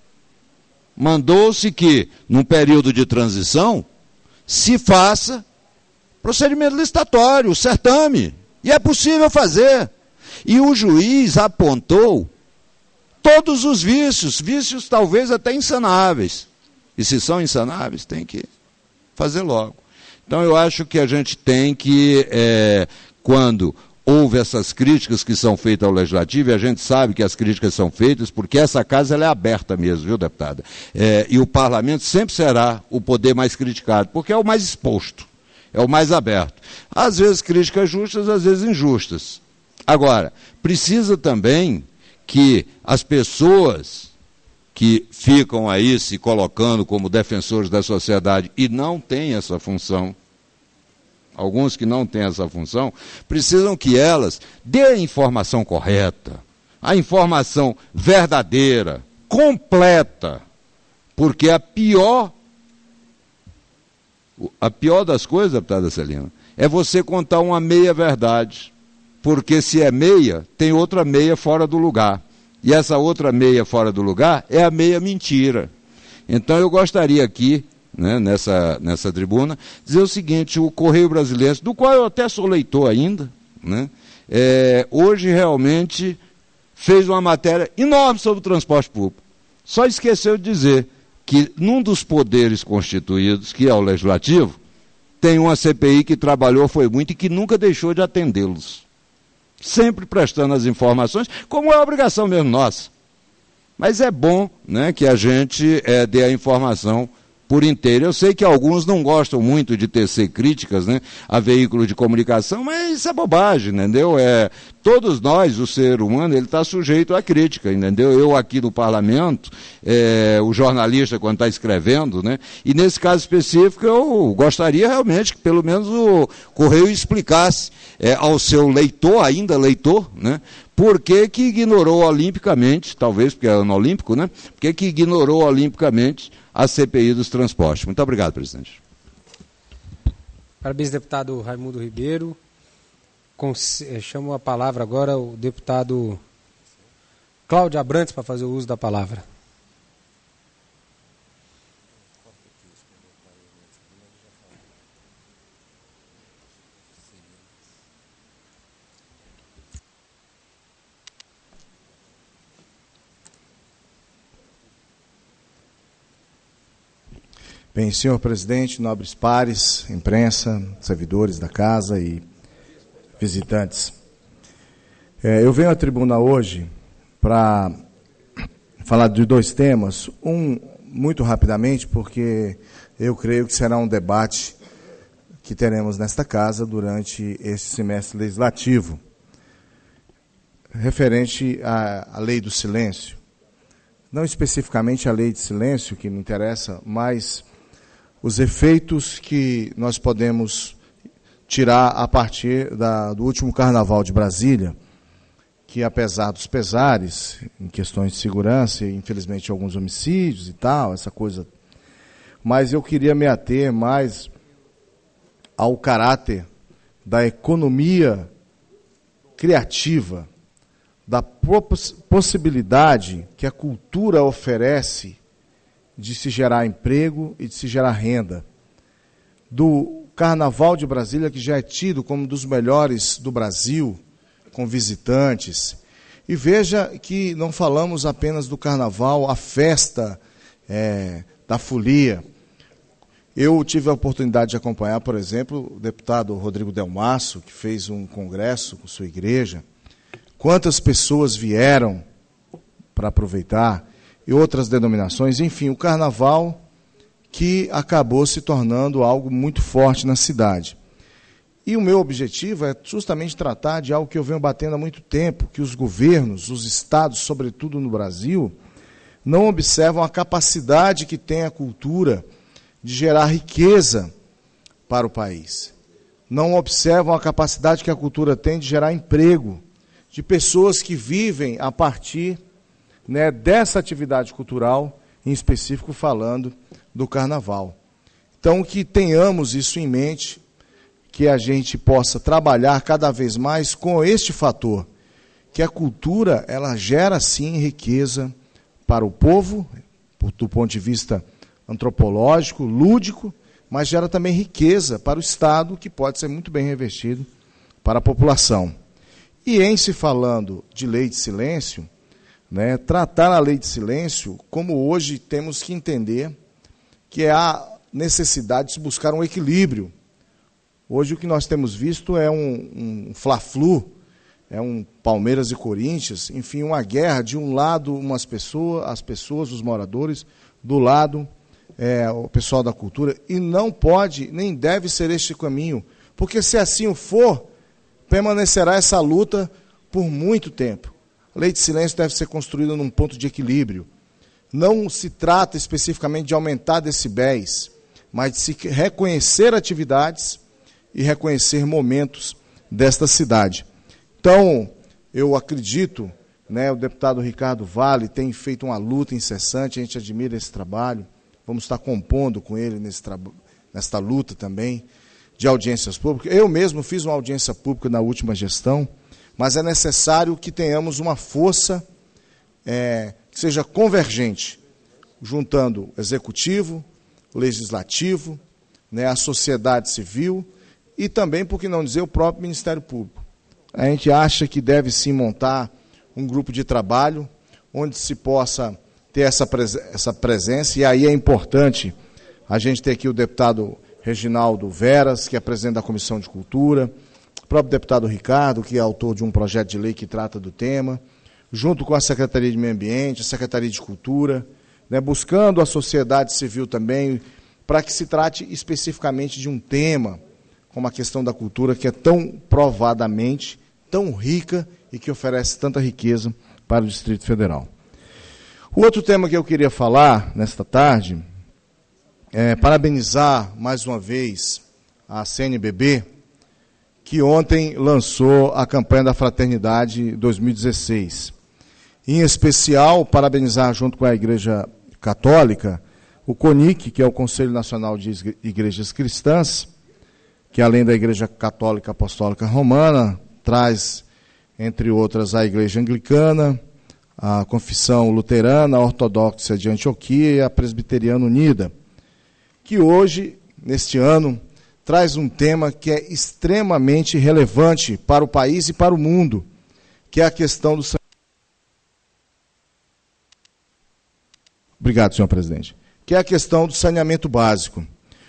Mandou-se que, num período de transição, se faça procedimento licitatório, certame. E é possível fazer. E o juiz apontou todos os vícios, vícios talvez até insanáveis. E se são insanáveis, tem que fazer logo. Então eu acho que a gente tem que, é, quando houve essas críticas que são feitas ao Legislativo, e a gente sabe que as críticas são feitas, porque essa casa ela é aberta mesmo, viu, deputada? É, e o Parlamento sempre será o poder mais criticado, porque é o mais exposto, é o mais aberto. Às vezes críticas justas, às vezes injustas. Agora, precisa também que as pessoas que ficam aí se colocando como defensores da sociedade e não têm essa função, alguns que não têm essa função, precisam que elas dêem a informação correta, a informação verdadeira, completa, porque a pior, a pior das coisas, deputada Celina, é você contar uma meia-verdade, porque se é meia, tem outra meia fora do lugar. E essa outra meia fora do lugar é a meia mentira. Então eu gostaria aqui, né, nessa, nessa tribuna, dizer o seguinte: o Correio Brasiliense, do qual eu até sou leitor ainda, né, é, hoje realmente fez uma matéria enorme sobre o transporte público. Só esqueceu de dizer que num dos poderes constituídos, que é o Legislativo, tem uma C P I que trabalhou, foi muito, e que nunca deixou de atendê-los. Sempre prestando as informações, como é a obrigação mesmo nossa. Mas é bom, né, que a gente é, dê a informação por inteiro. Eu sei que alguns não gostam muito de tecer críticas, né, a veículos de comunicação, mas isso é bobagem, entendeu? É, todos nós, o ser humano, ele está sujeito à crítica, entendeu? Eu aqui no parlamento, é, o jornalista quando está escrevendo, né, e nesse caso específico eu gostaria realmente que pelo menos o Correio explicasse é, ao seu leitor, ainda leitor, né, por que que ignorou olimpicamente, talvez porque é ano olímpico, né? Por que que ignorou olimpicamente a C P I dos transportes? Muito obrigado, presidente. Parabéns, deputado Raimundo Ribeiro. Com, chamo a palavra agora o deputado Cláudio Abrantes para fazer o uso da palavra. Bem, senhor presidente, nobres pares, imprensa, servidores da casa e visitantes. É, eu venho à tribuna hoje para falar de dois temas. Um, muito rapidamente, porque eu creio que será um debate que teremos nesta casa durante este semestre legislativo, referente à, à lei do silêncio. Não especificamente a lei de silêncio, que me interessa, mas os efeitos que nós podemos tirar a partir da, do último Carnaval de Brasília, que apesar dos pesares, em questões de segurança, e infelizmente alguns homicídios e tal, essa coisa, mas eu queria me ater mais ao caráter da economia criativa, da possibilidade que a cultura oferece de se gerar emprego e de se gerar renda. Do Carnaval de Brasília, que já é tido como um dos melhores do Brasil, com visitantes. E veja que não falamos apenas do Carnaval, a festa é, da folia. Eu tive a oportunidade de acompanhar, por exemplo, o deputado Rodrigo Delmasso, que fez um congresso com sua igreja. Quantas pessoas vieram para aproveitar, e outras denominações, enfim, o Carnaval que acabou se tornando algo muito forte na cidade. E o meu objetivo é justamente tratar de algo que eu venho batendo há muito tempo, que os governos, os estados, sobretudo no Brasil, não observam a capacidade que tem a cultura de gerar riqueza para o país. Não observam a capacidade que a cultura tem de gerar emprego, de pessoas que vivem a partir, né, dessa atividade cultural, em específico falando do Carnaval. Então, que tenhamos isso em mente, que a gente possa trabalhar cada vez mais com este fator, que a cultura, ela gera sim riqueza para o povo, do ponto de vista antropológico, lúdico, mas gera também riqueza para o Estado, que pode ser muito bem revestido para a população. E em se falando de lei de silêncio, né, tratar a lei de silêncio, como hoje temos que entender que é a necessidade de se buscar um equilíbrio. Hoje o que nós temos visto é um, um fla-flu, é um Palmeiras e Corinthians, enfim, uma guerra, de um lado umas pessoas, as pessoas, os moradores, do lado é, o pessoal da cultura, e não pode, nem deve ser este caminho, porque se assim for, permanecerá essa luta por muito tempo. A lei de silêncio deve ser construída num ponto de equilíbrio. Não se trata especificamente de aumentar decibéis, mas de se reconhecer atividades e reconhecer momentos desta cidade. Então, eu acredito, né, o deputado Ricardo Vale tem feito uma luta incessante, a gente admira esse trabalho, vamos estar compondo com ele nesse nesta luta também de audiências públicas. Eu mesmo fiz uma audiência pública na última gestão, mas é necessário que tenhamos uma força é, que seja convergente, juntando o executivo, o legislativo, né, a sociedade civil e também, por que não dizer, o próprio Ministério Público. A gente acha que deve sim montar um grupo de trabalho onde se possa ter essa, pres essa presença, e aí é importante a gente ter aqui o deputado Reginaldo Veras, que é presidente da Comissão de Cultura, o próprio deputado Ricardo, que é autor de um projeto de lei que trata do tema, junto com a Secretaria de Meio Ambiente, a Secretaria de Cultura, né, buscando a sociedade civil também, para que se trate especificamente de um tema, como a questão da cultura, que é tão provadamente, tão rica e que oferece tanta riqueza para o Distrito Federal. O outro tema que eu queria falar nesta tarde é parabenizar mais uma vez a C N B B, que ontem lançou a campanha da Fraternidade dois mil e dezesseis. Em especial, parabenizar junto com a Igreja Católica, o CONIC, que é o Conselho Nacional de Igrejas Cristãs, que além da Igreja Católica Apostólica Romana, traz, entre outras, a Igreja Anglicana, a Confissão Luterana, a Ortodoxa de Antioquia e a Presbiteriana Unida, que hoje, neste ano, traz um tema que é extremamente relevante para o país e para o mundo, que é a questão do... Obrigado, senhor presidente. Que é a questão do saneamento básico.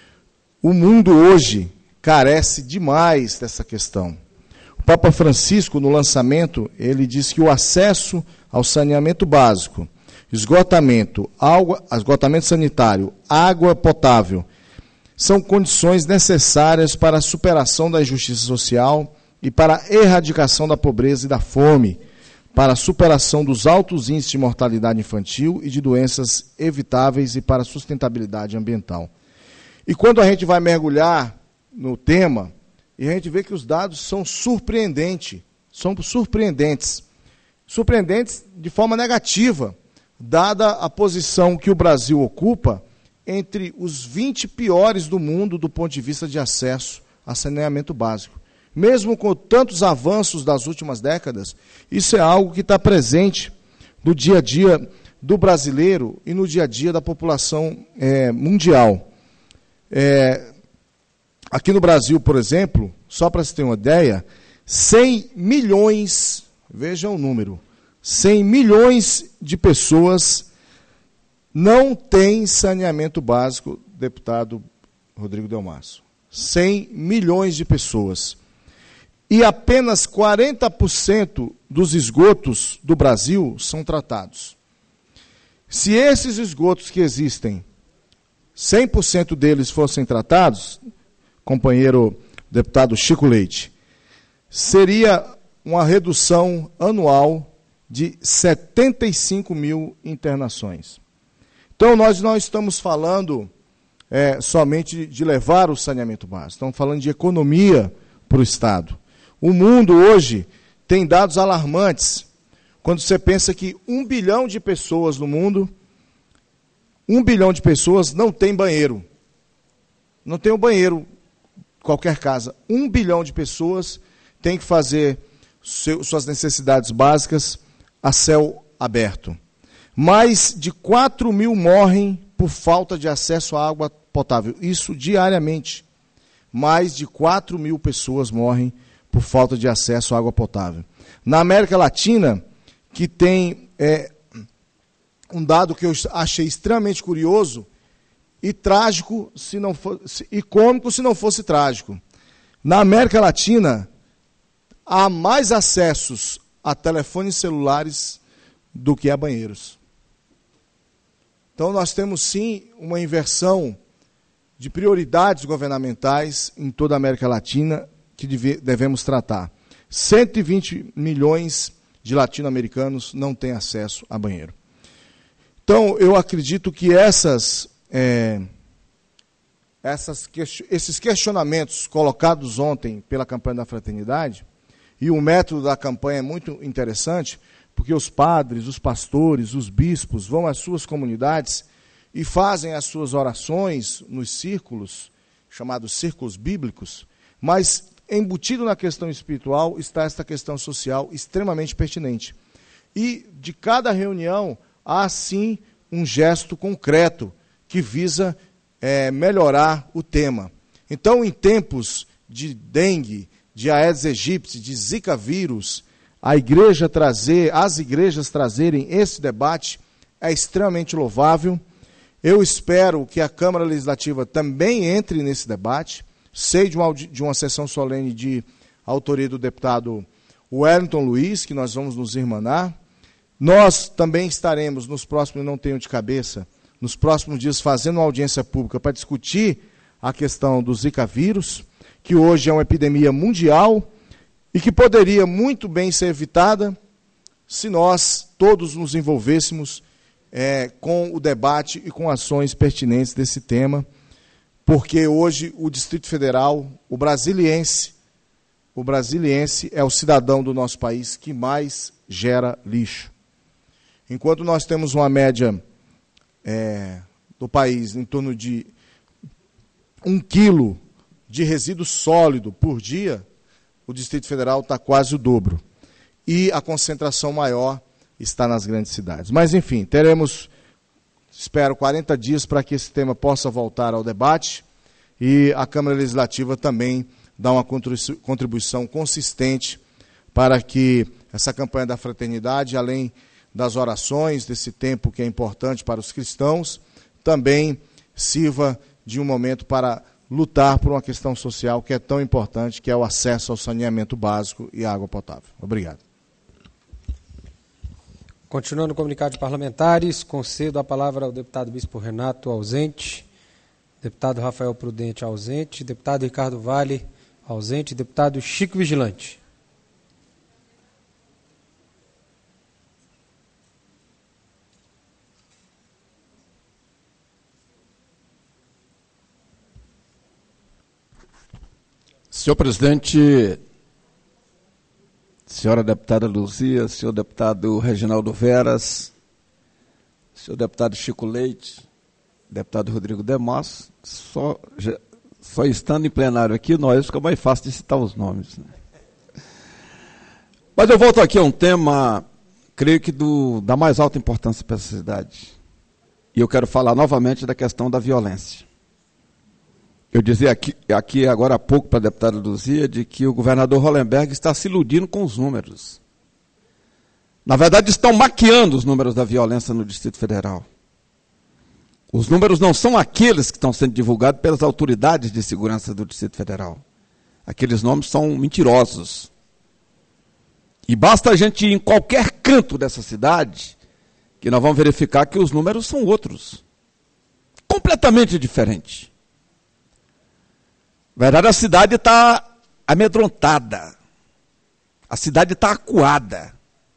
O mundo hoje carece demais dessa questão. O Papa Francisco, no lançamento, ele diz que o acesso ao saneamento básico, esgotamento, água, esgotamento sanitário, água potável, são condições necessárias para a superação da injustiça social e para a erradicação da pobreza e da fome, para a superação dos altos índices de mortalidade infantil e de doenças evitáveis e para a sustentabilidade ambiental. E quando a gente vai mergulhar no tema, e a gente vê que os dados são surpreendentes, são surpreendentes, surpreendentes de forma negativa, dada a posição que o Brasil ocupa entre os vinte piores do mundo do ponto de vista de acesso a saneamento básico. Mesmo com tantos avanços das últimas décadas, isso é algo que está presente no dia a dia do brasileiro e no dia a dia da população é, mundial. É, aqui no Brasil, por exemplo, só para se ter uma ideia, cem milhões, vejam o número, cem milhões de pessoas não têm saneamento básico, deputado Rodrigo Delmasso. cem milhões de pessoas. E apenas quarenta por cento dos esgotos do Brasil são tratados. Se esses esgotos que existem, cem por cento deles fossem tratados, companheiro deputado Chico Leite, seria uma redução anual de setenta e cinco mil internações. Então, nós não estamos falando é, somente de levar o saneamento básico, estamos falando de economia para o Estado. O mundo hoje tem dados alarmantes. Quando você pensa que um bilhão de pessoas no mundo, um bilhão de pessoas não tem banheiro. Não tem um banheiro em qualquer casa. Um bilhão de pessoas tem que fazer seu, suas necessidades básicas a céu aberto. Mais de quatro mil morrem por falta de acesso à água potável. Isso diariamente. Mais de quatro mil pessoas morrem por falta de acesso à água potável. Na América Latina, que tem é, um dado que eu achei extremamente curioso e trágico, se não fosse, e cômico se não fosse trágico. Na América Latina, há mais acessos a telefones celulares do que a banheiros. Então, nós temos, sim, uma inversão de prioridades governamentais em toda a América Latina que devemos tratar. cento e vinte milhões de latino-americanos não têm acesso a banheiro. Então, eu acredito que essas, é, essas, esses questionamentos colocados ontem pela campanha da Fraternidade, e o método da campanha é muito interessante, porque os padres, os pastores, os bispos vão às suas comunidades e fazem as suas orações nos círculos, chamados círculos bíblicos, mas embutido na questão espiritual está esta questão social extremamente pertinente. E de cada reunião há, sim, um gesto concreto que visa é, melhorar o tema. Então, em tempos de dengue, de Aedes aegypti, de Zika vírus, a igreja trazer, as igrejas trazerem esse debate é extremamente louvável. Eu espero que a Câmara Legislativa também entre nesse debate. Sei de uma, de uma sessão solene de autoria do deputado Wellington Luiz, que nós vamos nos irmanar. Nós também estaremos nos próximos, não tenho de cabeça, nos próximos dias, fazendo uma audiência pública para discutir a questão do Zika vírus, que hoje é uma epidemia mundial e que poderia muito bem ser evitada se nós todos nos envolvêssemos é, com o debate e com ações pertinentes desse tema, porque hoje o Distrito Federal, o brasiliense, o brasiliense é o cidadão do nosso país que mais gera lixo. Enquanto nós temos uma média é, do país em torno de um quilo de resíduo sólido por dia, o Distrito Federal está quase o dobro. E a concentração maior está nas grandes cidades. Mas, enfim, teremos, espero, quarenta dias para que esse tema possa voltar ao debate e a Câmara Legislativa também dá uma contribuição consistente para que essa campanha da fraternidade, além das orações, desse tempo que é importante para os cristãos, também sirva de um momento para lutar por uma questão social que é tão importante, que é o acesso ao saneamento básico e à água potável. Obrigado. Continuando o comunicado de parlamentares, concedo a palavra ao deputado Bispo Renato, ausente, deputado Rafael Prudente, ausente, deputado Ricardo Vale, ausente, deputado Chico Vigilante. Senhor presidente, senhora deputada Luzia, senhor deputado Reginaldo Veras, senhor deputado Chico Leite, deputado Rodrigo Demos, só, já, só estando em plenário aqui, nós fica mais fácil de citar os nomes. Né? Mas eu volto aqui a um tema, creio que do, da mais alta importância para essa cidade. E eu quero falar novamente da questão da violência. Eu dizia aqui, aqui agora há pouco para a deputada Luzia de que o governador Hollenberg está se iludindo com os números. Na verdade, estão maquiando os números da violência no Distrito Federal. Os números não são aqueles que estão sendo divulgados pelas autoridades de segurança do Distrito Federal. Aqueles nomes são mentirosos. E basta a gente ir em qualquer canto dessa cidade que nós vamos verificar que os números são outros. Completamente diferentes. Na verdade, a cidade está amedrontada. A cidade está acuada.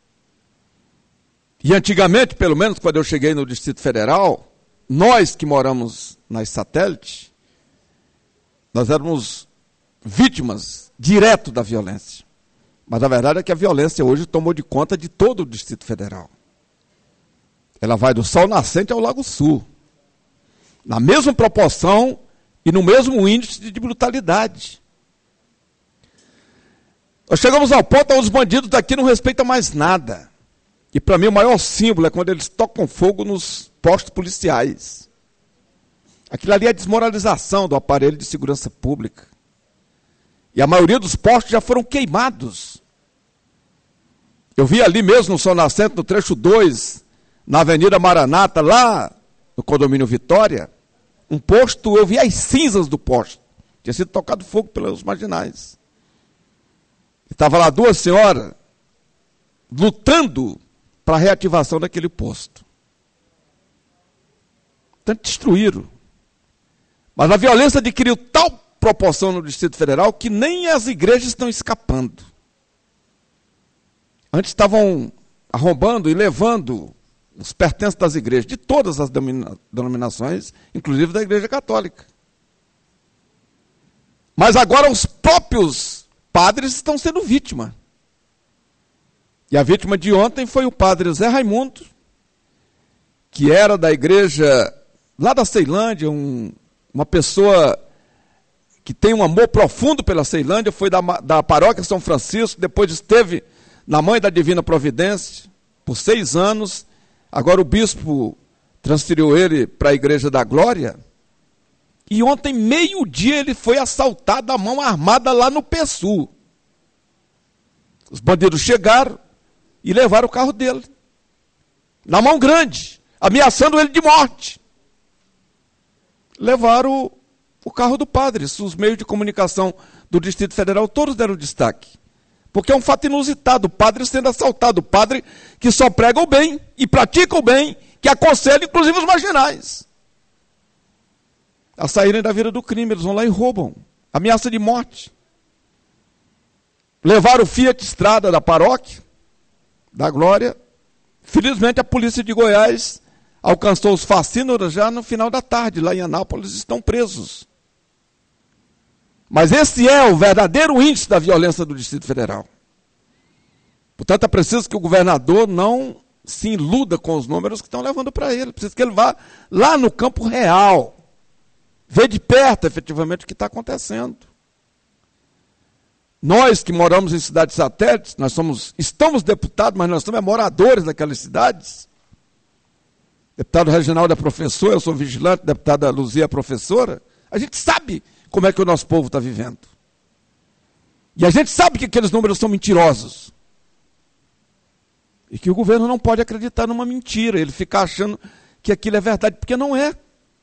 E antigamente, pelo menos quando eu cheguei no Distrito Federal, nós que moramos nas satélites, nós éramos vítimas direto da violência. Mas a verdade é que a violência hoje tomou de conta de todo o Distrito Federal. Ela vai do Sol Nascente ao Lago Sul. Na mesma proporção e no mesmo índice de brutalidade. Nós chegamos ao ponto onde os bandidos daqui não respeitam mais nada. E para mim o maior símbolo é quando eles tocam fogo nos postos policiais. Aquilo ali é a desmoralização do aparelho de segurança pública. E a maioria dos postos já foram queimados. Eu vi ali mesmo no Sol Nascente, no trecho dois, na Avenida Maranata, lá no condomínio Vitória, um posto, eu vi as cinzas do posto. Tinha sido tocado fogo pelos marginais. Estava lá duas senhoras lutando para a reativação daquele posto. Tanto destruíram. Mas a violência adquiriu tal proporção no Distrito Federal que nem as igrejas estão escapando. Antes estavam arrombando e levando os pertences das igrejas, de todas as denominações, inclusive da Igreja Católica. Mas agora os próprios padres estão sendo vítima. E a vítima de ontem foi o padre Zé Raimundo, que era da igreja lá da Ceilândia, um, uma pessoa que tem um amor profundo pela Ceilândia, foi da, da paróquia São Francisco, depois esteve na Mãe da Divina Providência por seis anos. Agora o bispo transferiu ele para a Igreja da Glória. E ontem, meio-dia, ele foi assaltado à mão armada lá no P SU. Os bandidos chegaram e levaram o carro dele. Na mão grande, ameaçando ele de morte. Levaram o, o carro do padre. Os meios de comunicação do Distrito Federal todos deram destaque. Porque é um fato inusitado, o padre sendo assaltado, o padre que só prega o bem e pratica o bem, que aconselha, inclusive, os marginais a saírem da vida do crime. Eles vão lá e roubam. Ameaça de morte. Levaram o Fiat Estrada da paróquia, da Glória. Felizmente, a polícia de Goiás alcançou os facínoras já no final da tarde, lá em Anápolis, estão presos. Mas esse é o verdadeiro índice da violência do Distrito Federal. Portanto, é preciso que o governador não se iluda com os números que estão levando para ele. É preciso que ele vá lá no campo real, ver de perto, efetivamente, o que está acontecendo. Nós que moramos em cidades satélites, nós somos, estamos deputados, mas nós somos moradores daquelas cidades. Deputado Reginaldo é professor, eu sou vigilante, deputada Luzia é professora. A gente sabe como é que o nosso povo está vivendo. E a gente sabe que aqueles números são mentirosos. E que o governo não pode acreditar numa mentira, ele ficar achando que aquilo é verdade, porque não é.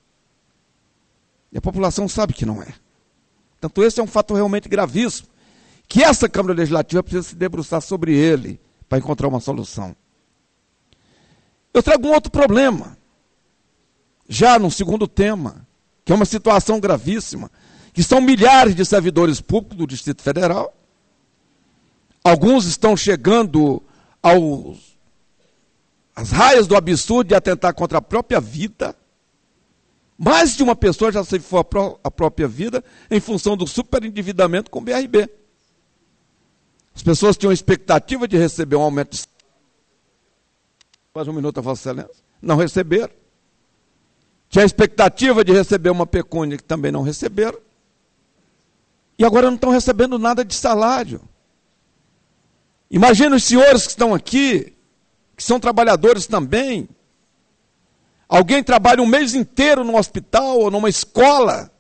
E a população sabe que não é. Portanto, esse é um fato realmente gravíssimo, que essa Câmara Legislativa precisa se debruçar sobre ele para encontrar uma solução. Eu trago um outro problema, já no segundo tema, que é uma situação gravíssima, que são milhares de servidores públicos do Distrito Federal. Alguns estão chegando aos, às raias do absurdo de atentar contra a própria vida. Mais de uma pessoa já ceifou a, pró a própria vida em função do superendividamento com o B R B. As pessoas tinham expectativa de receber um aumento de... Mais um minuto, Vossa Excelência. Não receberam. Tinha a expectativa de receber uma pecúnia que também não receberam. E agora não estão recebendo nada de salário. Imagina os senhores que estão aqui, que são trabalhadores também. Alguém trabalha um mês inteiro num hospital ou numa escola,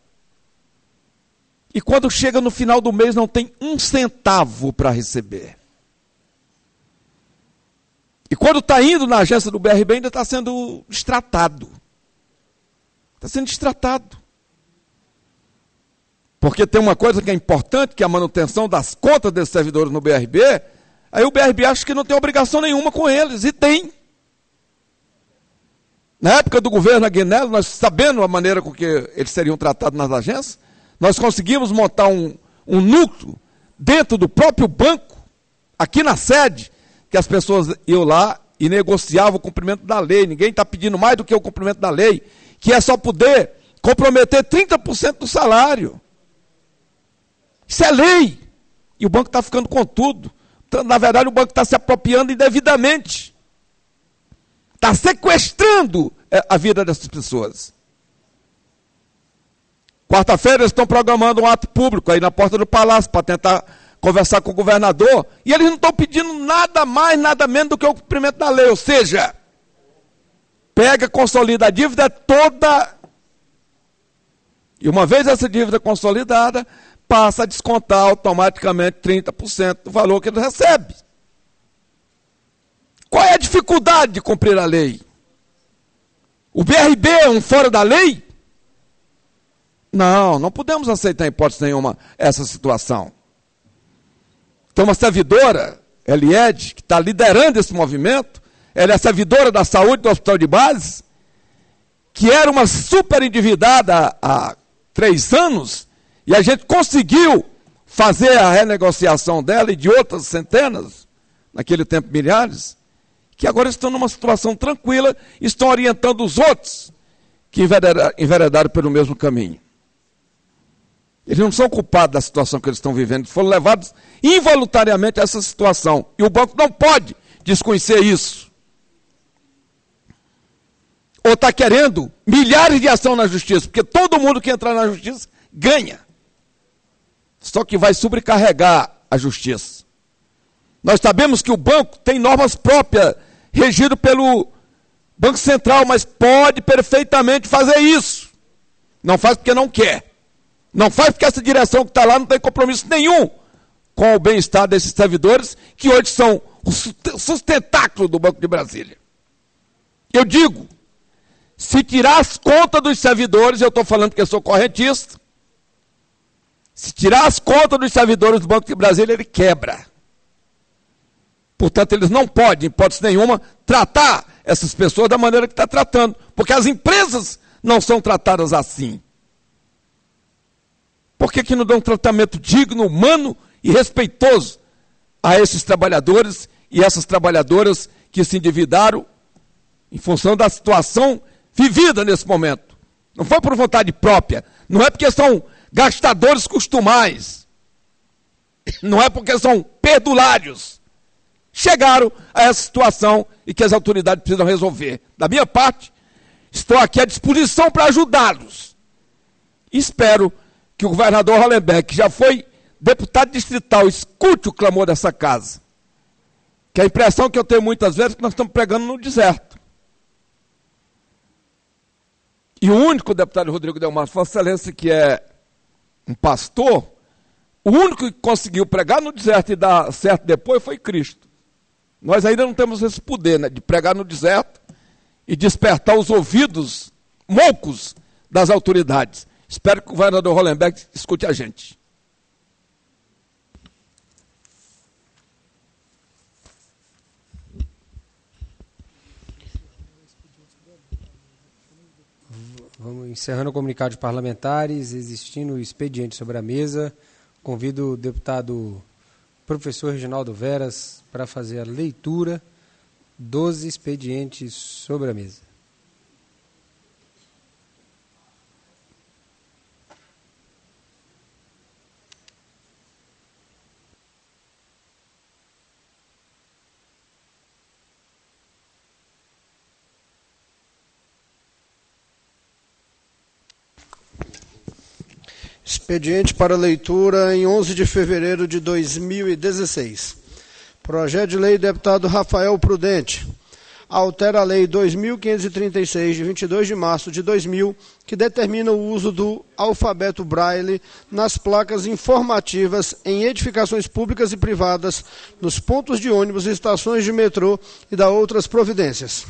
e quando chega no final do mês não tem um centavo para receber. E quando está indo na agência do B R B ainda está sendo destratado. Está sendo destratado. Porque tem uma coisa que é importante, que é a manutenção das contas desses servidores no B R B, aí o B R B acha que não tem obrigação nenhuma com eles, e tem. Na época do governo Aguinaldo, nós sabendo a maneira com que eles seriam tratados nas agências, nós conseguimos montar um, um núcleo dentro do próprio banco, aqui na sede, que as pessoas iam lá e negociavam o cumprimento da lei. Ninguém está pedindo mais do que o cumprimento da lei, que é só poder comprometer trinta por cento do salário. Isso é lei. E o banco está ficando com tudo. Então, na verdade, o banco está se apropriando indevidamente. Está sequestrando a vida dessas pessoas. Quarta-feira eles estão programando um ato público aí na porta do Palácio para tentar conversar com o governador, e eles não estão pedindo nada mais, nada menos do que o cumprimento da lei. Ou seja, pega, consolida a dívida toda, e uma vez essa dívida consolidada, passa a descontar automaticamente trinta por cento do valor que ele recebe. Qual é a dificuldade de cumprir a lei? O B R B é um fora da lei? Não, não podemos aceitar em hipótese nenhuma essa situação. Tem uma servidora, Eliede, que está liderando esse movimento, ela é servidora da saúde do hospital de base, que era uma super endividada há três anos, e a gente conseguiu fazer a renegociação dela e de outras centenas, naquele tempo milhares, que agora estão numa situação tranquila, estão orientando os outros que enveredaram pelo mesmo caminho. Eles não são culpados da situação que eles estão vivendo, foram levados involuntariamente a essa situação. E o banco não pode desconhecer isso. Ou está querendo milhares de ações na justiça, porque todo mundo que entrar na justiça ganha. Só que vai sobrecarregar a justiça. Nós sabemos que o banco tem normas próprias, regido pelo Banco Central, mas pode perfeitamente fazer isso. Não faz porque não quer. Não faz porque essa direção que está lá não tem compromisso nenhum com o bem-estar desses servidores, que hoje são o sustentáculo do Banco de Brasília. Eu digo, se tirar as contas dos servidores, eu estou falando porque eu sou correntista, se tirar as contas dos servidores do Banco de Brasília, ele quebra. Portanto, eles não podem, em hipótese nenhuma, tratar essas pessoas da maneira que está tratando, porque as empresas não são tratadas assim. Por que que não dão um tratamento digno, humano e respeitoso a esses trabalhadores e essas trabalhadoras que se endividaram em função da situação vivida nesse momento? Não foi por vontade própria, não é porque são gastadores costumais, não é porque são perdulários. Chegaram a essa situação e que as autoridades precisam resolver. Da minha parte, estou aqui à disposição para ajudá-los. Espero que o governador Hollenberg, que já foi deputado distrital, escute o clamor dessa casa. Que a impressão que eu tenho muitas vezes é que nós estamos pregando no deserto. E o único deputado Rodrigo Delmar, Vossa Excelência, que é um pastor, o único que conseguiu pregar no deserto e dar certo depois foi Cristo. Nós ainda não temos esse poder, né, de pregar no deserto e despertar os ouvidos moucos das autoridades. Espero que o governador Hollenberg escute a gente. Vamos encerrando o comunicado de parlamentares, existindo o expediente sobre a mesa. Convido o deputado professor Reginaldo Veras para fazer a leitura dos expedientes sobre a mesa. Expediente para leitura em onze de fevereiro de dois mil e dezesseis. Projeto de lei do deputado Rafael Prudente. Altera a lei dois mil quinhentos e trinta e seis, de vinte e dois de março de dois mil, que determina o uso do alfabeto Braille nas placas informativas em edificações públicas e privadas, nos pontos de ônibus e estações de metrô e da outras providências.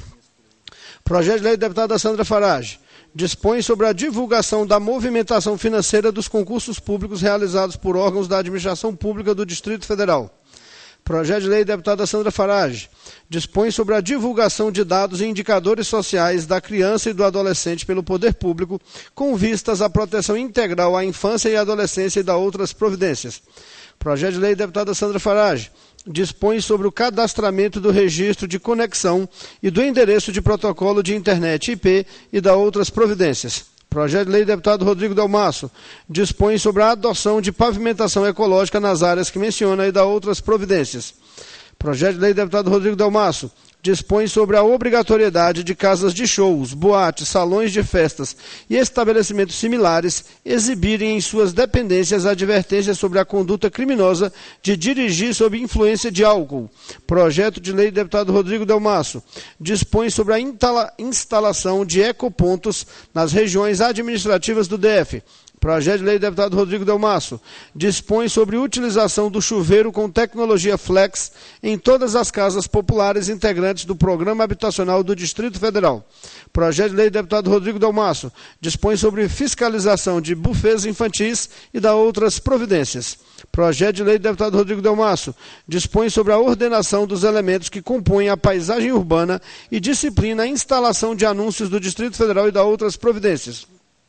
Projeto de lei do deputada Sandra Farage. Dispõe sobre a divulgação da movimentação financeira dos concursos públicos realizados por órgãos da administração pública do Distrito Federal. Projeto de lei da deputada Sandra Farage. Dispõe sobre a divulgação de dados e indicadores sociais da criança e do adolescente pelo poder público, com vistas à proteção integral à infância e adolescência e da outras providências. Projeto de lei da deputada Sandra Farage. Dispõe sobre o cadastramento do registro de conexão e do endereço de protocolo de internet I P e da outras providências. Projeto de lei do deputado Rodrigo Delmasso. Dispõe sobre a adoção de pavimentação ecológica nas áreas que menciona e da outras providências. Projeto de lei do deputado Rodrigo Delmasso. Dispõe sobre a obrigatoriedade de casas de shows, boates, salões de festas e estabelecimentos similares exibirem em suas dependências advertências sobre a conduta criminosa de dirigir sob influência de álcool. Projeto de lei do deputado Rodrigo Delmasso. Dispõe sobre a instala- instalação de ecopontos nas regiões administrativas do D F. Projeto de lei do deputado Rodrigo Delmasso. Dispõe sobre utilização do chuveiro com tecnologia flex em todas as casas populares integrantes do Programa Habitacional do Distrito Federal. Projeto de lei do deputado Rodrigo Delmasso. Dispõe sobre fiscalização de bufês infantis e da outras providências. Projeto de lei do deputado Rodrigo Delmasso. Dispõe sobre a ordenação dos elementos que compõem a paisagem urbana e disciplina a instalação de anúncios do Distrito Federal e da outras providências.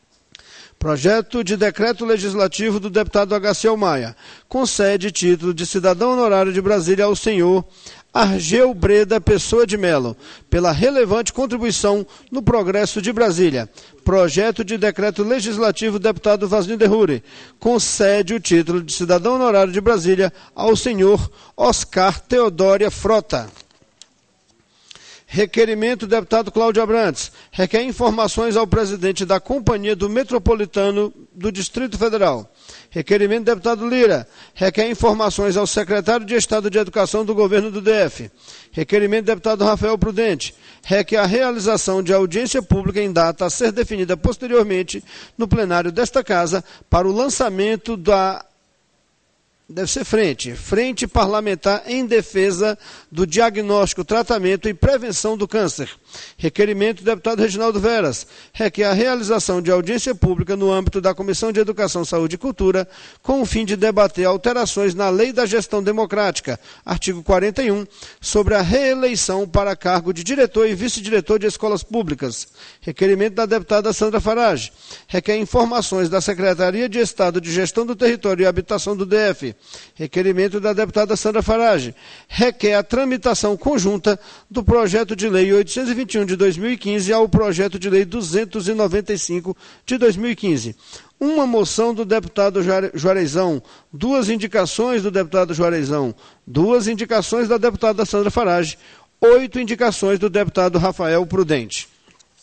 Projeto de decreto legislativo do deputado Agaciel Maia. Concede título de cidadão honorário de Brasília ao senhor Argeu Breda Pessoa de Melo, pela relevante contribuição no progresso de Brasília. Projeto de decreto legislativo do deputado Vasnil Derruri. Concede o título de cidadão honorário de Brasília ao senhor Oscar Teodória Frota. Requerimento do deputado Cláudio Abrantes. Requer informações ao presidente da Companhia do Metropolitano do Distrito Federal. Requerimento do deputado Lira. Requer informações ao secretário de Estado de Educação do Governo do D F. Requerimento do deputado Rafael Prudente. Requer a realização de audiência pública em data a ser definida posteriormente no plenário desta Casa para o lançamento da deve ser frente, Frente Parlamentar em Defesa do Diagnóstico, Tratamento e Prevenção do Câncer. Requerimento do deputado Reginaldo Veras, requer a realização de audiência pública no âmbito da Comissão de Educação, Saúde e Cultura, com o fim de debater alterações na Lei da Gestão Democrática, artigo quarenta e um, sobre a reeleição para cargo de diretor e vice-diretor de escolas públicas. Requerimento da deputada Sandra Farage, requer informações da Secretaria de Estado de Gestão do Território e Habitação do D F. Requerimento da deputada Sandra Farage, requer a tramitação conjunta do projeto de lei oitocentos e vinte e um de dois mil e quinze ao projeto de lei duzentos e noventa e cinco de dois mil e quinze. Uma moção do deputado Juarezão, duas indicações do deputado Juarezão, duas indicações da deputada Sandra Farage, oito indicações do deputado Rafael Prudente.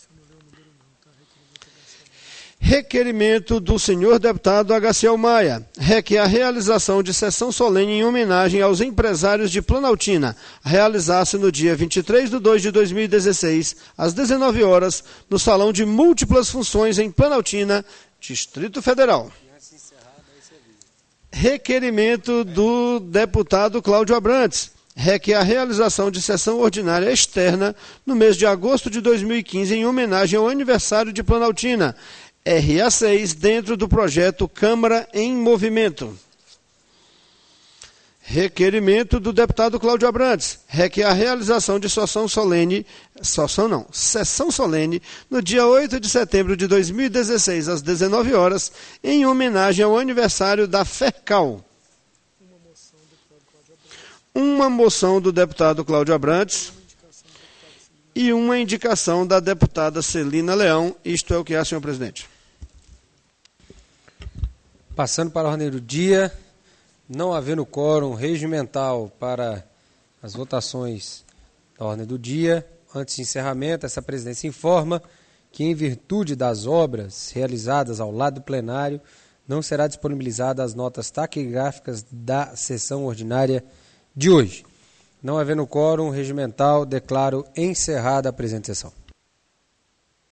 Requerimento do senhor deputado Agaciel Maia, requer a realização de sessão solene em homenagem aos empresários de Planaltina, a realizar-se no dia vinte e três de dois de dois mil e dezesseis, às dezenove horas, no Salão de Múltiplas Funções em Planaltina, Distrito Federal. Requerimento do deputado Cláudio Abrantes, requer a realização de sessão ordinária externa no mês de agosto de dois mil e quinze em homenagem ao aniversário de Planaltina, R A seis, dentro do projeto Câmara em Movimento. Requerimento do deputado Cláudio Abrantes, requer a realização de sessão solene, sessão não, sessão solene, no dia oito de setembro de dois mil e dezesseis, às dezenove horas, em homenagem ao aniversário da FERCAL. Uma moção do deputado Cláudio Abrantes e uma indicação da deputada Celina Leão. Isto é o que há, senhor presidente. Passando para a ordem do dia, não havendo quórum regimental para as votações da ordem do dia, antes de encerramento, essa presidência informa que, em virtude das obras realizadas ao lado do plenário, não será disponibilizada as notas taquigráficas da sessão ordinária de hoje. Não havendo quórum regimental, declaro encerrada a presente sessão.